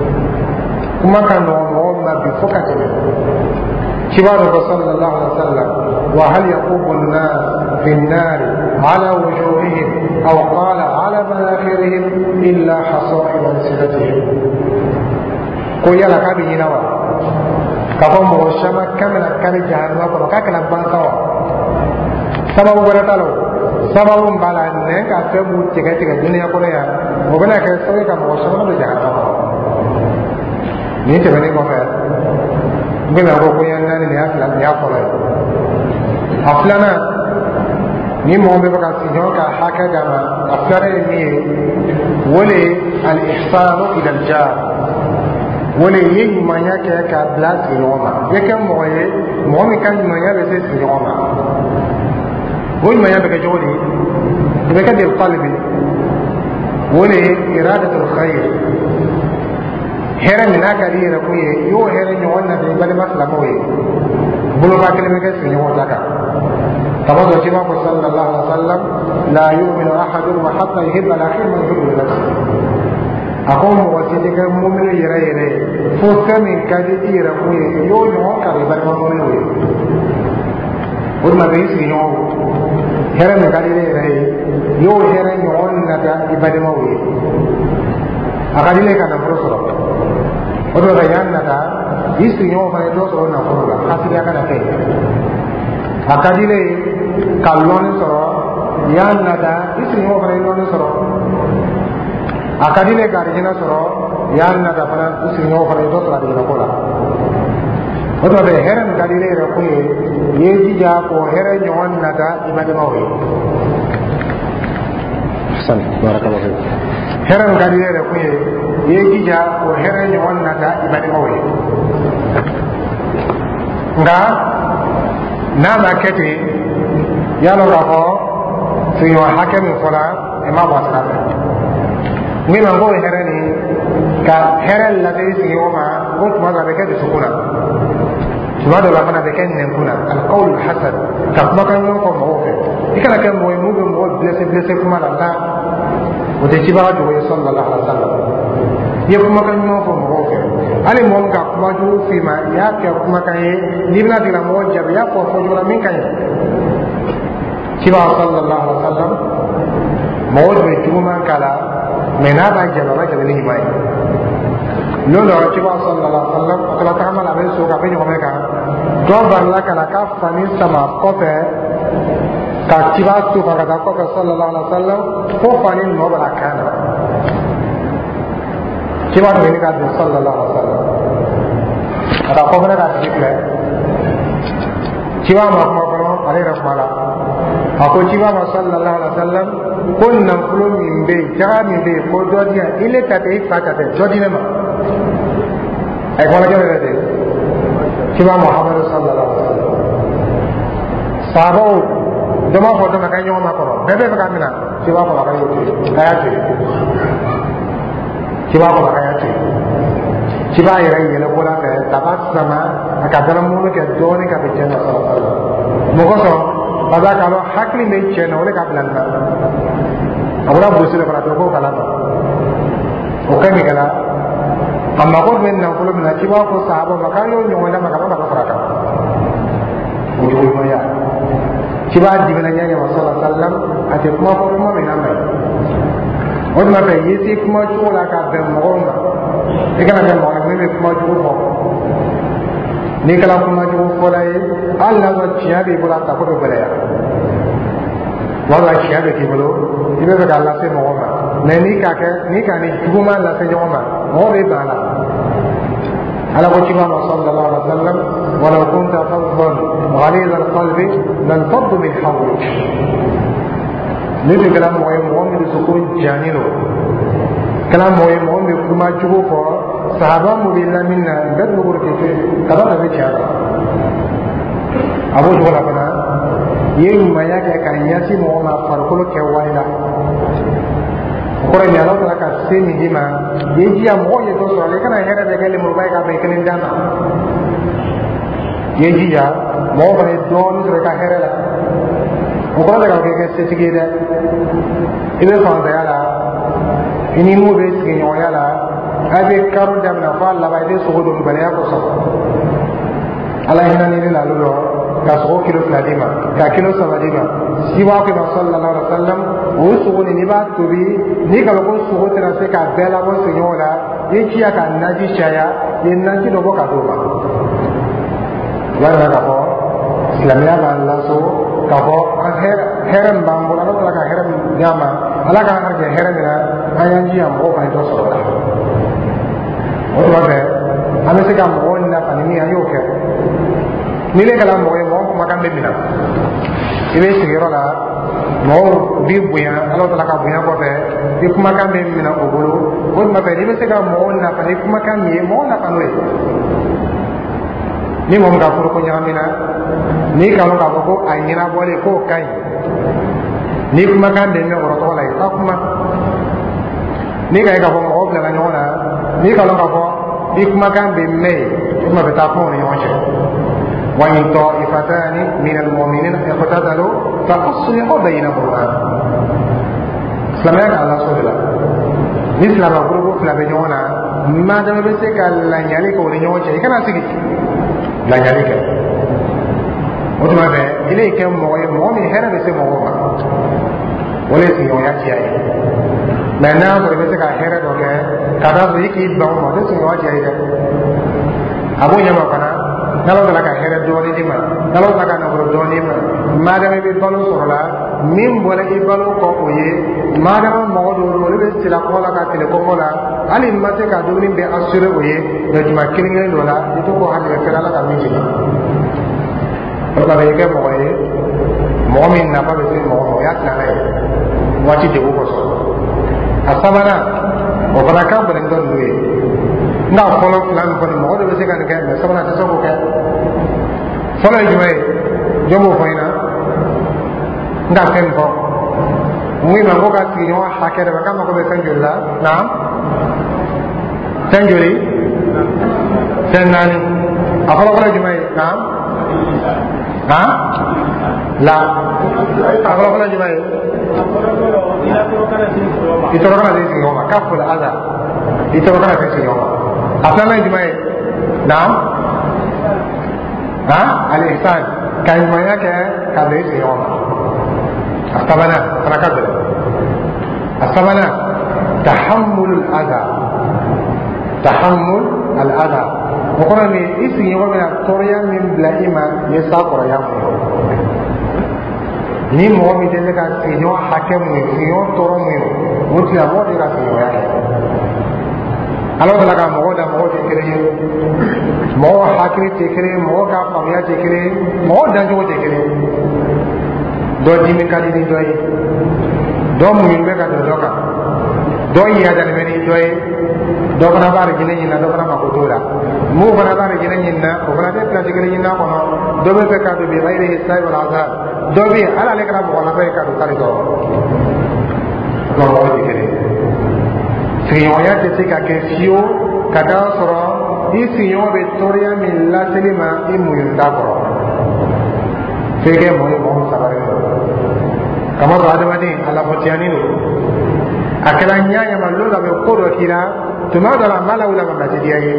kuma kan no mo ma bi fokate kibaru sallallahu alaihi wasallam wa hal yaqubu an-nas fi an-nar ala wujuhihim aw qala ala manakhirihim illa hasa'ib al-silatihim ko yala ka bi yinawa ka ko mo shama kamala kali jahannama ko ka kana bankawa sababu wala talo sababu mbala ne ka tabu tiga dunia ko ya mo bana ka so ka mo shama do jahannama ni te bani ko fa ngena ko yanna ni ya ko la aflana ni mo be ka sinjo ka haka dama aflana ni wala al-ihsanu ila al-jar wala yi manya ke ka blas yoma yake moye mo mi kan manya be se yoma wol manya be ka jodi be ka de qalbi wala iradatul khair hera mina kadi ra ko ye yo hera nyo wonna be bale maslamo ye bulo ba kele be ka sinyo taka tabazo ci ba ko sallallahu alaihi wasallam la yu'minu ahadun wa hatta yuhibba al-akhir man yuhibbu nafsuhu akon mo ti de mo mi yere fo kamin kadi ira ko yo no ka be bar mo mi we urma be si no hera me kadi re yo hera no onna da ibade mo we akadi le kana pro so odo ga yanna da isi no fa do so na ko la asiri kana te akadi le kallon so yanna da isi no fa no so akadile garjina soro yanna da fana usinyo fara do sara de ko la odo be heren gadile re ko yeji ja ko heren nyon na da ibade mawe ahsan barakallahu fik heran gadire ko ye gija ko heran yo wonnata ibadi mawle nga na makete yalo rafo fiyo hakem fola ma wasala ni mango herani ka heran la dei siyoma ko ma ga beke sukuna subhanahu wa ta'ala beke nenkuna al qawl al hasan ka kuma kan yo ko mawfe ikana kan moy mu be mo blessé kuma la o de ciba do sallallahu alaihi wasallam ye kuma kan yo ko mawfe ali mo ka kuma ju fi ma ya ka kuma kan ye libna dina mo jab ya ko fo jura min kan ciba sallallahu alaihi wasallam mo be juma kala mena ba jaba ni mai lolo ciba sallallahu alaihi wasallam kala ta mala be so ka be ko me ka do barla kala ka fani sama ko pe ka ciba tu ka da ko sallallahu alaihi wasallam ko fani no bala kana ciba do ni ka sallallahu alaihi wasallam ada ko bana ka dikle ciba ma ko ko ale rahmala ako ciba sallallahu alaihi wasallam kunna fulum imbe jami be ko dodiya ile ta te fata te dodina ma ay ko la jere de ciba muhammad sallallahu alaihi wasallam sabo dama ko dama kan nyoma ko bebe ba kamina ciba ko la kayo kayati ciba ko la kayati ciba ira yele ko la ka tabassama akadara mu ke doni ka be janna sallallahu alaihi wasallam mo ko so baza ka lo hakli me chena ole ka blanda abura busile para to ko kala ba o kami kala amma ko men na ko na ciba ko sahaba makayo nyoma na makaba ka faraka o yo ya ciba dibina nyanya sallallahu alaihi wasallam ate kuma ko mo me na mai o ma be yesi kuma chola ka be mo ma e kana be mo me kuma ju ko ni kala kuma ju ko lai Allah wa ciya be bula ta ko be bala ya wala ciya be ki bolo ibe be Allah se mo ma ne ni ka ni juma la se joma mo be bala ala ko ciba sallallahu alaihi wasallam ولو كنت فظا غليظ القلب لانفضوا من حولك نبي كلام مهم سكون جانينو كلام مهم كما جوكو صحابه مبين منا بد نقول كيف كذا نبي جانا ابو جولا بنا يوم ما يك كان ياسي مهما فرقلو كوايلا Orang yang lalu telah kasih minjima, dia mau itu soalnya kan akhirnya dia kali merupakan apa yang kalian jana. Dia mau beri don mereka akhirnya lah. Orang yang kau kekeh sedikit dah, ini soal dia lah. Ini mu beri sekian lah. Ada karun jam nafal lah, ada suhu dulu beri aku sah. Allah ini lalu lo, kasih kilo seladima, kilo seladima. Siwa ke sallallahu alaihi wasallam wo sugo ni ba tubi ni kala ko sugo tera se ka bela ko senyola ye kiya ka naji chaya ye naji do ka do ba wala ka ko islamia ba Allah so ka ko heran ba mo la ko ka heran jama ala ka ha heran na ayan ji am ko ba do so la o to ba ame se ka mo na pa ni ayo ke ni le kala mo ma kan be mina ibe sigiro la mo bi buya ala ta ka buya ko be di kuma kan be mina o bolo ko ma be ibe se ka mo na pa kuma kan ye mo na pa no ni mo ga furo ko nyamina ni ka lo ka ko ay ni na bole ko kai ni kuma kan be me oro to la ta kuma ni ka ko mo obla na nyona ni ka lo ka ko di kuma kan be me kuma be ta ko ni yonche وإن طائفتان من المؤمنين اقتتلوا فأصلحوا بينهما سلام على رسول الله مثل ما غروب فلا بينونا ما دام بسك لا يالك ولا يوجه كان سيك لا يالك وتما به إليك مؤمن هنا بس مؤمن ولا سيون يأتي ما نام بسك هنا دوكه كذا سيك يبغى ما ده سيون يأتي أبو يما كنا nalo la ka here doni dima nalo la ka na bro doni ma madame bi balu sorola min bola i balu ko oye madame mo do do le sila ko la ka tele ko la ali mate ka do ni be asure oye do jima kilinge do la itu ko hande ka la ka mi jima ko la ye ke mo ye mo min na ba be mo ya na le wati de ko so asabana o fana kan bari ndon duwe nga folo plan ko mo do be se kan ke me sabana ta so ko ke folo jume jomo foina nga ken ko muy ma ko ka ti yo hakere ba kama ko be sanjulla naam sanjuri senani afolo ko jume naam ha la afolo ko jume itoro kana de singoma kaful adha itoro kana de singoma afana jume naam ha al ihsan kan maya ke ka de singoma astabana tarakad astabana tahammul al adha وقرأني اسمي ومن الطريا من بلائما يساقر يامي ni mɔgɔ min tɛ se ka siɲɔgɔn hakɛ mun ye siɲɔgɔn tɔɔrɔ mun ye o tigilamɔgɔ de ka siɲɔgɔnya kɛ ala tila ka mɔgɔ da mɔgɔ tɛ kelen ye mɔgɔ hakili tɛ kelen ye mɔgɔ ka faamuya tɛ kelen ye mɔgɔ dancogo tɛ kelen ye dɔ dimi ka di ni dɔ ye dɔ muɲu bɛ ka don dɔ kan dɔ yadani bɛ ni dɔ ye dɔ fana b'a jinɛ ɲini na dɔ fana mako t'o la mun fana b'a jinɛ ɲini na o fana tɛ pilasi kelen ɲini na kɔnɔ dɔ bɛ fɛ ka don bi ghayri hisabi wal azab dɔ bɛ yen ala ale kɛra mɔgɔ laban ye ka don kari dɔrɔn dɔ mɔgɔ tɛ kelen sigiɲɔgɔnya tɛ se ka kɛ fiyewu ka taa sɔrɔ i sigiɲɔgɔn bɛ tɔɔrɔya min laseli ma i muɲu t'a kɔrɔ f'e kɛ mɔgɔ ye mɔgɔ min sabalilen don kama sɔrɔ adamaden a lafɔtiyanin don a kɛra ɲaɲama lon la bɛ ko dɔ k'i la tuma dɔ la a ma lawula ma basidiya ye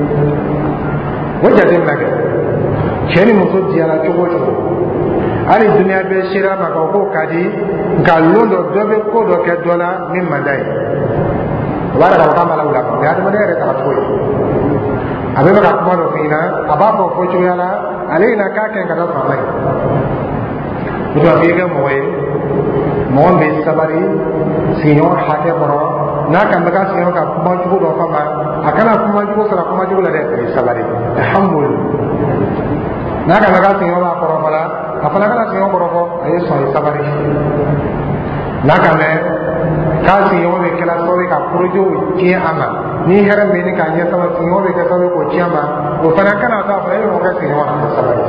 o jateminɛ kɛ cɛ ni muso diyara cogo o cogo hali duniya bɛ sera ma ka ko ka di nka lon dɔ dɔ bɛ ko dɔ kɛ dɔ la min man d'a ye o b'a dɔn k'a ma lawula ma mɛ adamadenya yɛrɛ taga cogo ye a bɛ ka kuma dɔ f'i ɲɛna a b'a fɔ fɔ cogoya la ale ɲɛna k'a kɛ ka taa faama ye o tuma f'i kɛ mɔgɔ ye mɔgɔ min bɛ sabali siɲɔgɔn hakɛ kɔrɔ n'a kan bɛ ka siɲɔgɔn ka kuma jugu dɔ fama a kana kuma jugu sara kuma jugu la dɛ a ye sabali alhamdulilah n'a kan bɛ ka siɲɔgɔn b'a kɔrɔ fɔ la a fana kana siɲɔgɔn kɔrɔ fɔ a ye sɔn sabali n'a kan bɛ k'a siɲɔgɔn bɛ kɛla sababu ye ka porojew tiɲɛ a ma ni hɛrɛ bɛ ɲini k'a ɲɛ sama siɲɔgɔn bɛ kɛ sababu ye k'o tiɲɛ a ma o fana kana taa fɔ e bɛ mɔgɔ kɛ siɲɔgɔn na sabali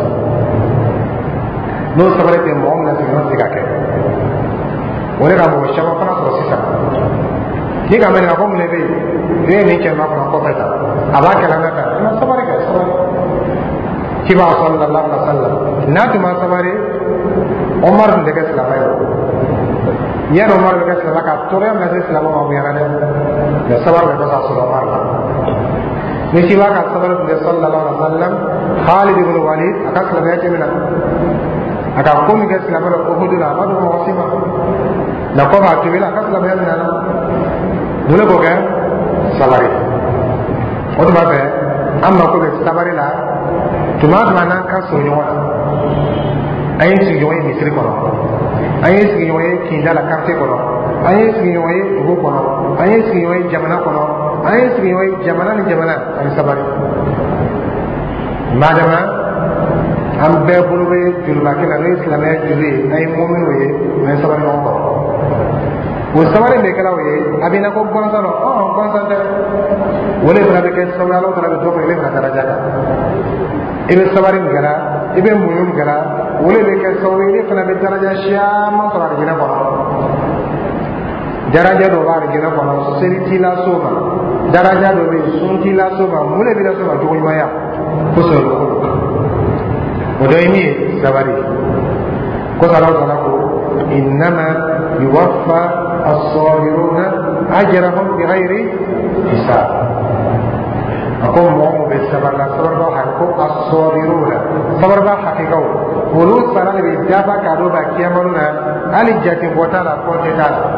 n'o sabali tɛ mɔgɔ min na siɲɔgɔn tɛ se ka kɛ o de ka mɔgɔ caman fana sɔrɔ sisan ni ka mɛn ko mun de bɛ yen ne ye nin kɛmɛ kɔnɔ kɔfɛ tan a b'a kɛlɛ na tan na sabali kɛ sabali kiba sallallahu alaihi wasallam n'a tun ma sabali Omar tun tɛ kɛ silamɛ ye yanni Omar bɛ kɛ silamɛ ka tɔɔrɔya min lase silamɛ ma o ɲɛna dɛ mɛ sabali bɛ kɔsa sɔrɔ Omar la ni kiba ka sabali tun tɛ sallallahu alaihi wasallam Khalid ibn Walid a ka silamɛya cɛ min na a ka ko min kɛ silamɛ la Uhud la a ma dogo mɔgɔ si ma na ko b'a tobi la a ka silamɛya minɛ na mun de b'o kɛ sabari o tuma fɛ an mako bɛ sabari la tuma n'an ka surun ɲɔgɔn na an ye sigiɲɔgɔn ye misiri kɔnɔ an ye sigiɲɔgɔn ye kinda la karte kɔnɔ an ye sigiɲɔgɔn ye dugu kɔnɔ an ye sigiɲɔgɔn ye jamana kɔnɔ an ye sigiɲɔgɔn ye jamana ni jamana an ye sabari madama an bɛɛ bolo bɛ jurubakɛ la n'o ye silamɛya juru ye an ye mɔminiw ye an ye sabari ɲɔgɔn kɔrɔ o sabari bɛ kɛra o ye a bɛ na ko gansan dɔ gansan tɛ o de fana bɛ kɛ sababu ala fana bɛ dɔ fɔ i bɛ fana daraja kan i bɛ sabari min kɛra i bɛ muɲu min kɛra o de bɛ kɛ sababu ye i fana bɛ daraja caman sɔrɔ alijinɛ kɔnɔ daraja dɔ b'a alijinɛ kɔnɔ seli t'i la so ma daraja dɔ bɛ yen sun t'i la so ma mun de bɛ la so ma jogo ɲumanya kosɔn o dɔ ye min ye sabari ko sala sala ko innama yuwaffa as-sabiruna ajrahum bighayri hisab a ko mɔgɔ min bɛ sabari la sabari b'a hakɛ ko as-sabiruna sabari b'a hakɛkaw olu sara de bɛ dafa k'a dɔn ba kiyamanu na hali jate bɔ t'a la kɔnte t'a la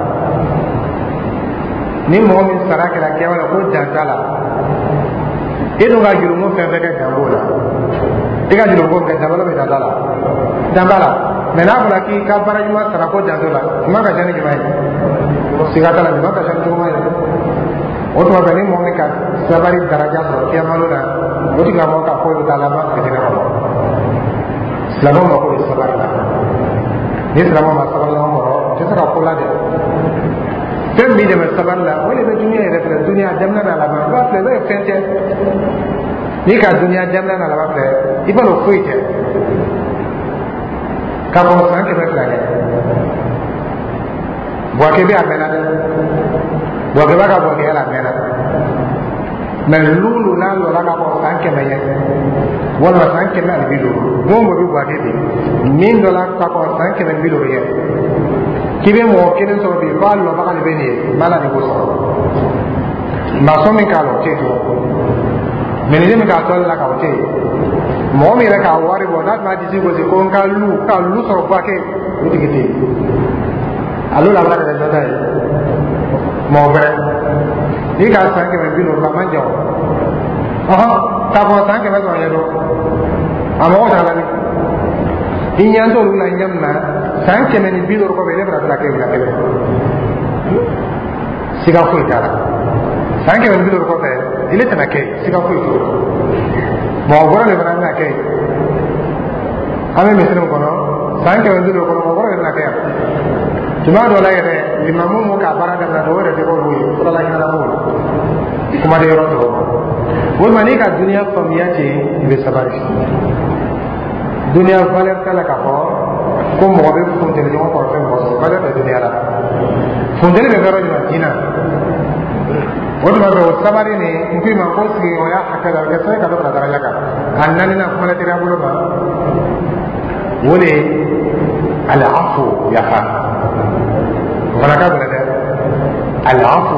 ni mɔgɔ min sara kɛra kiyama la ko dan t'a la e dun ka jurumu fɛn fɛn kɛ dan b'o la i ka jurumu kɛ dan bala bɛ dan t'a la dan b'a la mɛ n'a fɔra k'i ka baara ɲuman sara ko dan t'o la ɲuman ka ca ni jumɛn ye siga t'a la ɲuman ka ca ni juguman ye o tuma fɛ ni mɔgɔ min ka sabari daraja sɔrɔ kiyamanu na o tigilamɔgɔ ka ko bɛ taa laban fitinɛ kɔnɔ silamɛw mako bɛ sabari la ni silamɛw ma sabari ɲɔgɔn kɔrɔ o tɛ se ka ko la dɛ fɛn min dɛmɛ sabali la o de bɛ duniya yɛrɛ filɛ duniya daminɛ n'a laban i b'a filɛ n'o ye fɛn tɛ n'i ka duniya daminɛ n'a laban filɛ i b'a dɔn foyi tɛ ka bɔ san 200 kɛ buwake bɛ a mɛnna dɛ buwake b'a ka buwakeya la a mɛnna mɛ lulu n'a lɔra ka bɔ san 100 ye walima san 150 don dɔ bɛ buwake bi min dɔ la ka bɔ san 150 ye k'i bɛ mɔgɔ kelen sɔrɔ bi f'a lɔbaga de bɛ nin ye mala de b'o sɔrɔ masɔn min k'a la o tɛ yen mɛnɛni min k'a tɔli la k'a o tɛ yen mɔgɔ min yɛrɛ k'a wari bɔ n'a tun b'a disi gosi ko n ka lu sɔrɔ buwake o tigi tɛ yen alo la wala de dɔ ta ye mɔgɔ wɛrɛ n'i ka san 150 a man jan o k'a fɔ san 100 sɔrɔ ɲɛ dɔn a mɔgɔ t'a la ni i ɲɛ t'olu la ɲɛ min na san 150 kɔfɛ ne fana tɛna kɛ wula kelen siga foyi t'a la san 150 kɔfɛ ile tɛna kɛ siga foyi t'o la mɔgɔ wɛrɛ de fana bɛna kɛ an bɛ misiri min kɔnɔ san 150 kɔnɔ mɔgɔ wɛrɛ de bɛna kɛ yan tuma dɔ la yɛrɛ limamu mu k'a baara daminɛ dɔw yɛrɛ de b'olu ye fɔlɔla ɲɛna b'o la kuma de yɔrɔ dɔw walima n'i ka duniya faamuya ten i bɛ sabali duniya valeur t'a la k'a fɔ ko mɔgɔ bɛ funteni ɲɔgɔn kɔrɔ fɛn mɔgɔ sɔrɔ valeur bɛ duniya la funteni bɛ yɔrɔ jumɛn diinɛ o tuma fɛ o sabali nin n ko i ma ko sigiɲɔgɔnya hakɛ la o kɛ fɛn ka dɔ fara daraja kan a naaninan kuma la teriya bolo ma o de ye al-afu yafa o fana ka gɛlɛn dɛ al-afu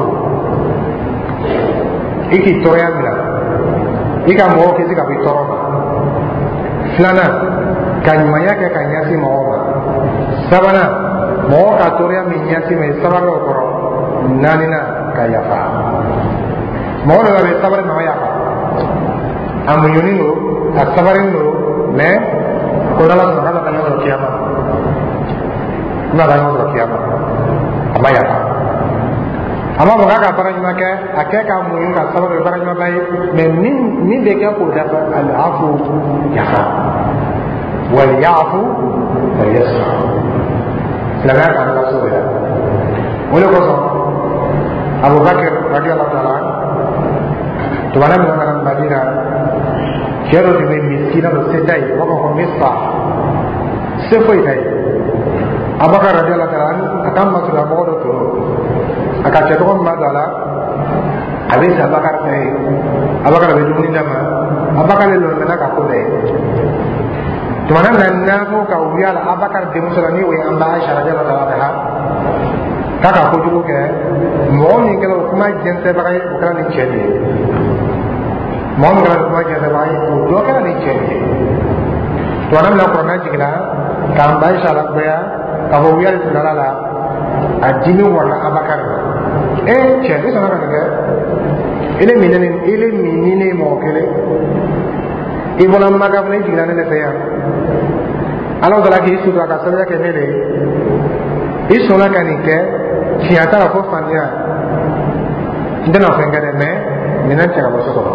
i k'i tɔɔrɔya min na i ka mɔgɔw kisi ka bɔ i tɔɔrɔ ma filanan ka ɲumanya kɛ ka ɲɛsin mɔgɔw ma sabanan mɔgɔ ka tɔɔrɔya min ɲɛsin ma i sabali o kɔrɔ naaninan ka yafa mɔgɔ dɔ bɛ sabali ma yafa a muɲunen don a sabalilen don mais ko n'Ala sɔnna k'a bɛ taa ɲɔgɔn sɔrɔ kiyama n'a taa ɲɔgɔn sɔrɔ kiyama a ma yafa a b'a fɔ k'a ka baara ɲuman kɛ a kɛ k'a muɲu ka sabali baara ɲuman ba ye mais min bɛ kɛ k'o dafa al-afu yafa wal-ya'fu wal-yasfa silamɛya kan ka so de la o de kosɔn Abubakar radiyallahu ta'ala tubana min nana Madina cɛ dɔ tun bɛ miskina dɔ se ta ye o b'a fɔ ko mispa se foyi ta ye Abubakar radiyallahu ta'ala a ka masurunya mɔgɔ dɔ tun a ka cɛ tɔgɔ min b'a don a la a bɛ sa Abubakar fɛ ye Abubakar bɛ dumuni d'a ma Abubakar de lɔnmɛna ka ko bɛɛ ye tumana na fɔ ka wuli a la Abubakar denmuso la ni o ye an ba Aisha radiyallahu ta'ala k'a ka kojugu kɛ mɔgɔ min kɛra o kuma jɛnsɛnbaga ye o kɛra ni cɛ de ye mɔgɔ min kɛra o kuma jɛnsɛnbaga ye o dɔ kɛra ni cɛ de ye tumana min na kuranɛ jiginna k'an ba Aisha lagoya ka fɔ wuyali tun la a dimi warala Abubakar ma cɛ ne sɔnna ka nin kɛ ele min ne mɔgɔ kelen i bɔra Maka fana i jiginna ne de fɛ yan Ala taala k'i sutura ka sababuya kɛ ne de ye i sɔnna ka nin kɛ tiɲɛ t'a la fo fantanya n tɛna fɛn kɛ dɛ mais minɛn cɛ ka bɔ so kɔnɔ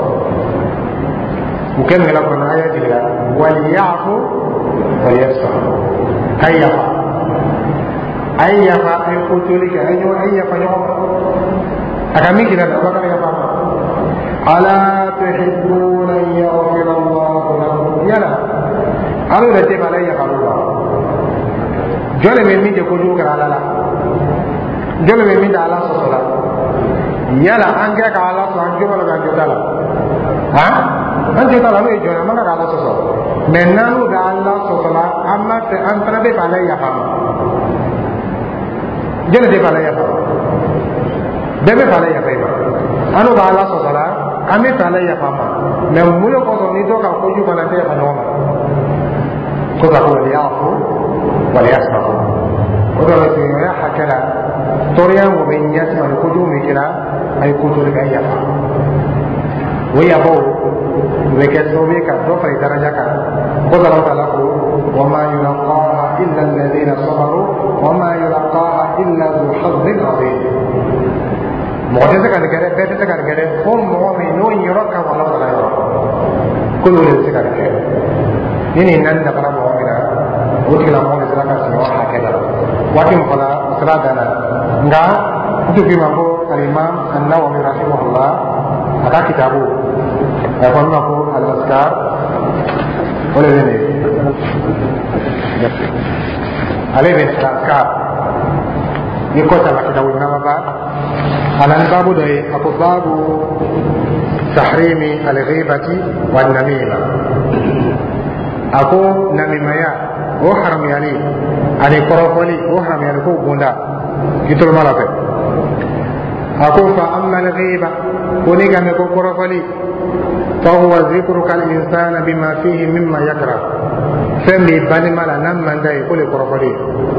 u kɛ min kɛla kɔnɔ a y'a jiginna wal-ya'fu wal-yasfa k'a yafa a ye yafa a ye ko toli kɛ a ye yafa ɲɔgɔn ma a ka min kɛra a b'a ka yafa ma ala tuhibbuna an yaghfira Allahu lakum yala ala yɛrɛ tɛ k'ale yafa olu la jɔn de bɛ min kɛ kojugu kɛra ala la jɔn de bɛ min da ala sɔsɔ la yala an kɛ ka ala sɔsɔ an jo b'a la an jo t'a la an jo t'a la n'o ye jɔn ye an man kan ka ala sɔsɔ mais n'an y'o da ala sɔsɔ la an b'a fɛ an fana bɛ k'ale yafa ma jɔn de tɛ k'ale yafa ma bɛɛ bɛ k'ale yafa i ma an n'o b'a ala sɔsɔ la an bɛ k'ale yafa ma mais mun de kɔsɔn ni dɔ ka kojugu fana tɛ yafa ɲɔgɔn ma ko ka ko wal-ya'fu wal-yasfa o dɔ la sigiɲɔgɔnya hakɛ la tɔɔrɔya o bɛ ɲɛsima ni kojugu min kɛra a ye ko toli ka yafa o yafaw o bɛ kɛ sababu ye ka dɔ fara i daraja kan ko Allahu ta'ala ko wa ma yulaqaha illa alladhina sabaru wa ma yulaqaha illa dhu hazzin 'azim mɔgɔ tɛ se ka nin kɛ dɛ bɛɛ tɛ se ka nin kɛ dɛ fo mɔgɔ min n'o yɔrɔ ka bon Allahu ta'ala yɔrɔ ko n'o de bɛ se ka nin kɛ ni nin naani dafara mɔgɔ min na o tigilamɔgɔ de sera ka sigiɲɔgɔn hakɛ la waati min fɔla o sera dan na nka تكلم الإمام النووي رحمه الله هذا كتابه يقول الأذكار ولذلك عليه الأذكار يقول كتابه إنما بعد على الباب ده أبو باب تحريم الغيبة والنميمة أكو نميمة وحرم يعني أني كرافلي وحرم يعني كو بوندا يطول ملابه أكو فأما الغيبة ونيجا مكو كرافلي فهو ذكرك الإنسان بما فيه مما يكره فمي بني مالا نمان دا يقول كرافلي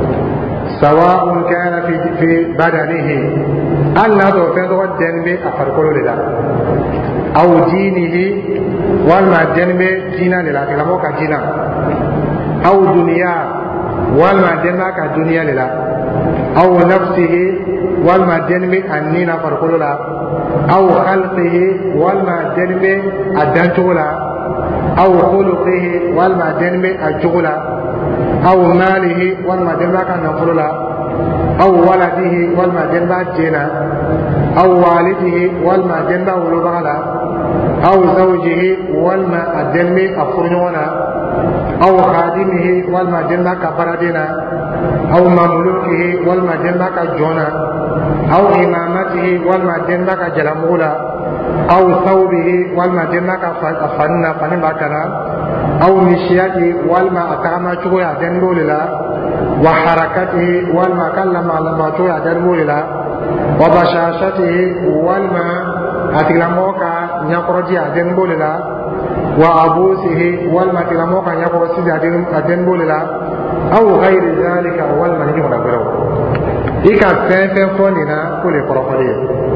سواء كان في بدنه ألا دوفن الجنب أفرقل لله أو دينه والما الجنب دينا لله كلامك دينا أو دنيا والما جنبك الدنيا لله أو نفسه والما جنب النين فرقل له أو خلقه والما جنب الدنجل أو خلقه والما جنب الجغل أو ماله والما جنبك النقل له أو ولده والما جنبك جنا أو والده والما جنبك ولبغلا أو زوجه والما الجنب أفرنونا أو خادمه والما جنبك بردنا أو مملوكه والما جنبك جونا أو إمامته والما جنبك جلمولا أو ثوبه والما جنبك فننا فنبكنا أو مشيته والما أتعمى شوية جنبوللا وحركته والما كلم لما شوية جنبوللا وبشاشته والما أتلموك نقرجي جنبوللا وأبوسه والما تلموك يقرسي جنبوللا أو غير ذلك والما نجمنا بلو إيكا فين فوننا كل قرقلية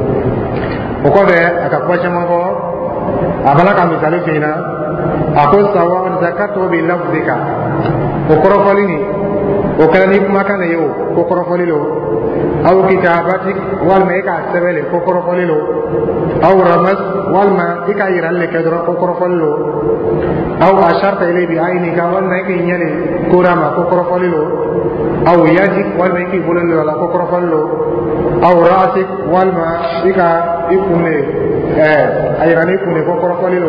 وكذا أكبر شمافو أبلغ مثال فينا أقول سواء زكاته بلفظك وقرقليني وكان ما كان يو وقرقليلو أو كتابتك والما إيكا سبيل وقرقليلو أو رمز والما إيكا يرالك وقرقليلو أو أشرت إليه بعينك والما إيكا ينالي كوراما وقرقليلو أو يدك والما إيكا يقولوا ولا وقرقليلو أو رأسك والما إيكا يكوني أيضا يكوني وقرقليلو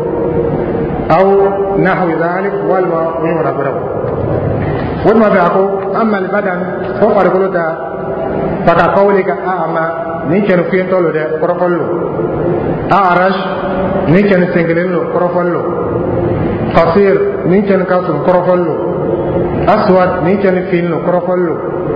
أو نحو ذلك والما يمر برو والما بيعقو أما البدن فوق القلوة فكقولك أعمى نيكن فين تولو ده قرقلو أعرج نيكن سنجلينو قرقلو قصير نيكن كاسم قرقلو أسود نيكن فينو قرقلو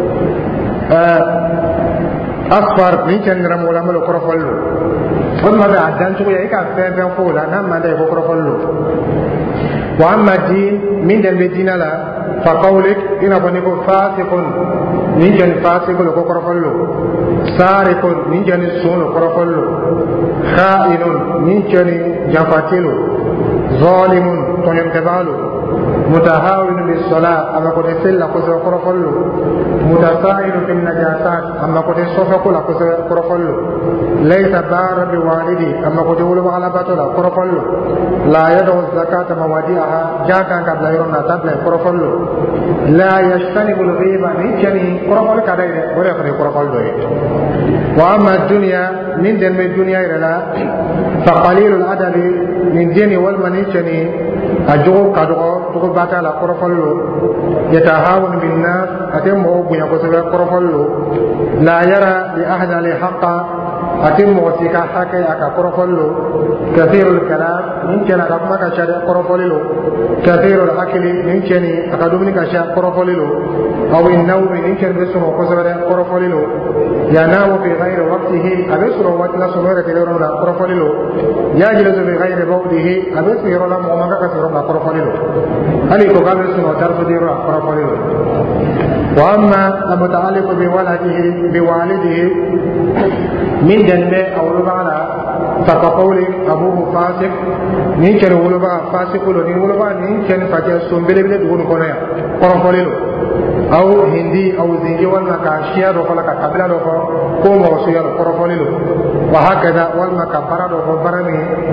أصفر نيكن رمولاملو قرقلو والما بيعدان شوية إيكا فين فولا نعم ده قرقلو وأما الدين من دين بدين لا فقولك إن أبنيكو فاسق نيجن فاسق لكو كرفلو سارق نيجن سون كرفلو خائن نيجن جفاتلو ظالم تنكبالو متهاون بالصلاة أما قد سلا كسر كرفلو متسائل في النجاسات أما قد صفق لكسر كرفلو ليس بار بوالدي أما قد يقولوا على بطل كرفلو لا يدعو الزكاة مواضيعها جاكا قبل يرمنا تبلع كرفلو لا يجتنب الغيبة نيجني كرفل كدير ولا يخرج كرفل دوي وأما الدنيا من دين الدنيا إلى فقليل الأدب من دين والمنيجني أجو كدغو تقول باتالا كرفلو يتهاون بالناس أتمه بيقصر كرفلو لا يرى لأحد لحقا أتم وسيكا حكي أكا كرفلو كثير الكلام نيجنا ربما كشاد كرفلو كثير الأكل نيجني أكادومني كشاد كرفلو أو النوم نيجن بسمو كسر كرفلو ينام في غير وقته أبسر وقتنا سميرة لرمنا كرفلو يجلس في غير وقته أبسر لهم ومكا كسرنا كرفلو هل يقابل سنو ترف ديرا كرفلو وأما المتعلق بوالده من جنبه أو لبعنا فكقول أبوه فاسق نيكن ولبا فاسق ولبا نيكن فجأة سنبلي بلد ونكونا كرفلو أو هندي أو زنجي والما كاشيا رفلا كقبلا رفا كوم وصيا كرفلو وهكذا والما كبرا رفا برمي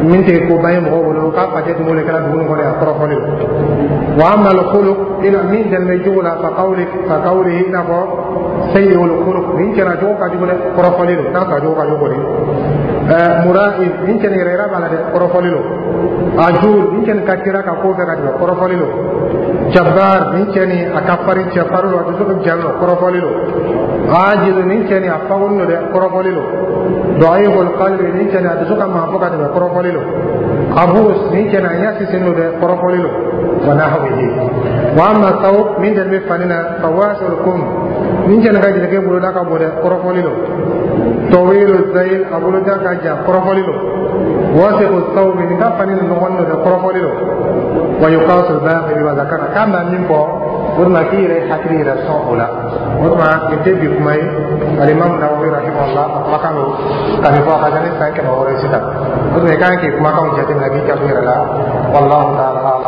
min te ko baye mo wolo ka patet mo le kala dum ko le akoro le wa amma al khuluq ila min dal majula fa qawlihi na ko sayyul khuluq min kana jo ka dum le akoro le ta ka jo le mura'i min kana rera bala de akoro le ajul min kana katira ka ko ga de akoro le jabbar min kana akafari chafaru wa to jallo akoro le ajil min kana afawun de akoro le da'iful qalbi min kana atuka ma foka de akoro le abus min kana yasi senu de akoro le wa nahwihi wa amma tawb min dal fanina tawasul kum min kana ga de bulu da ka bo de akoro le طويل الزيل أقول لك أجا كرفوليلو واسق الثوب من كفن النغن كرفوليلو ويقاس الباقي بما ذكر كما نبو ورما كيري حكري رسول الله ورما يتبي كمي الإمام النووي رحمه الله مكانه كان يقول خزانة سانك نوري ستا ورما كان كي كما كان جاتي من أبي كبير الله والله تعالى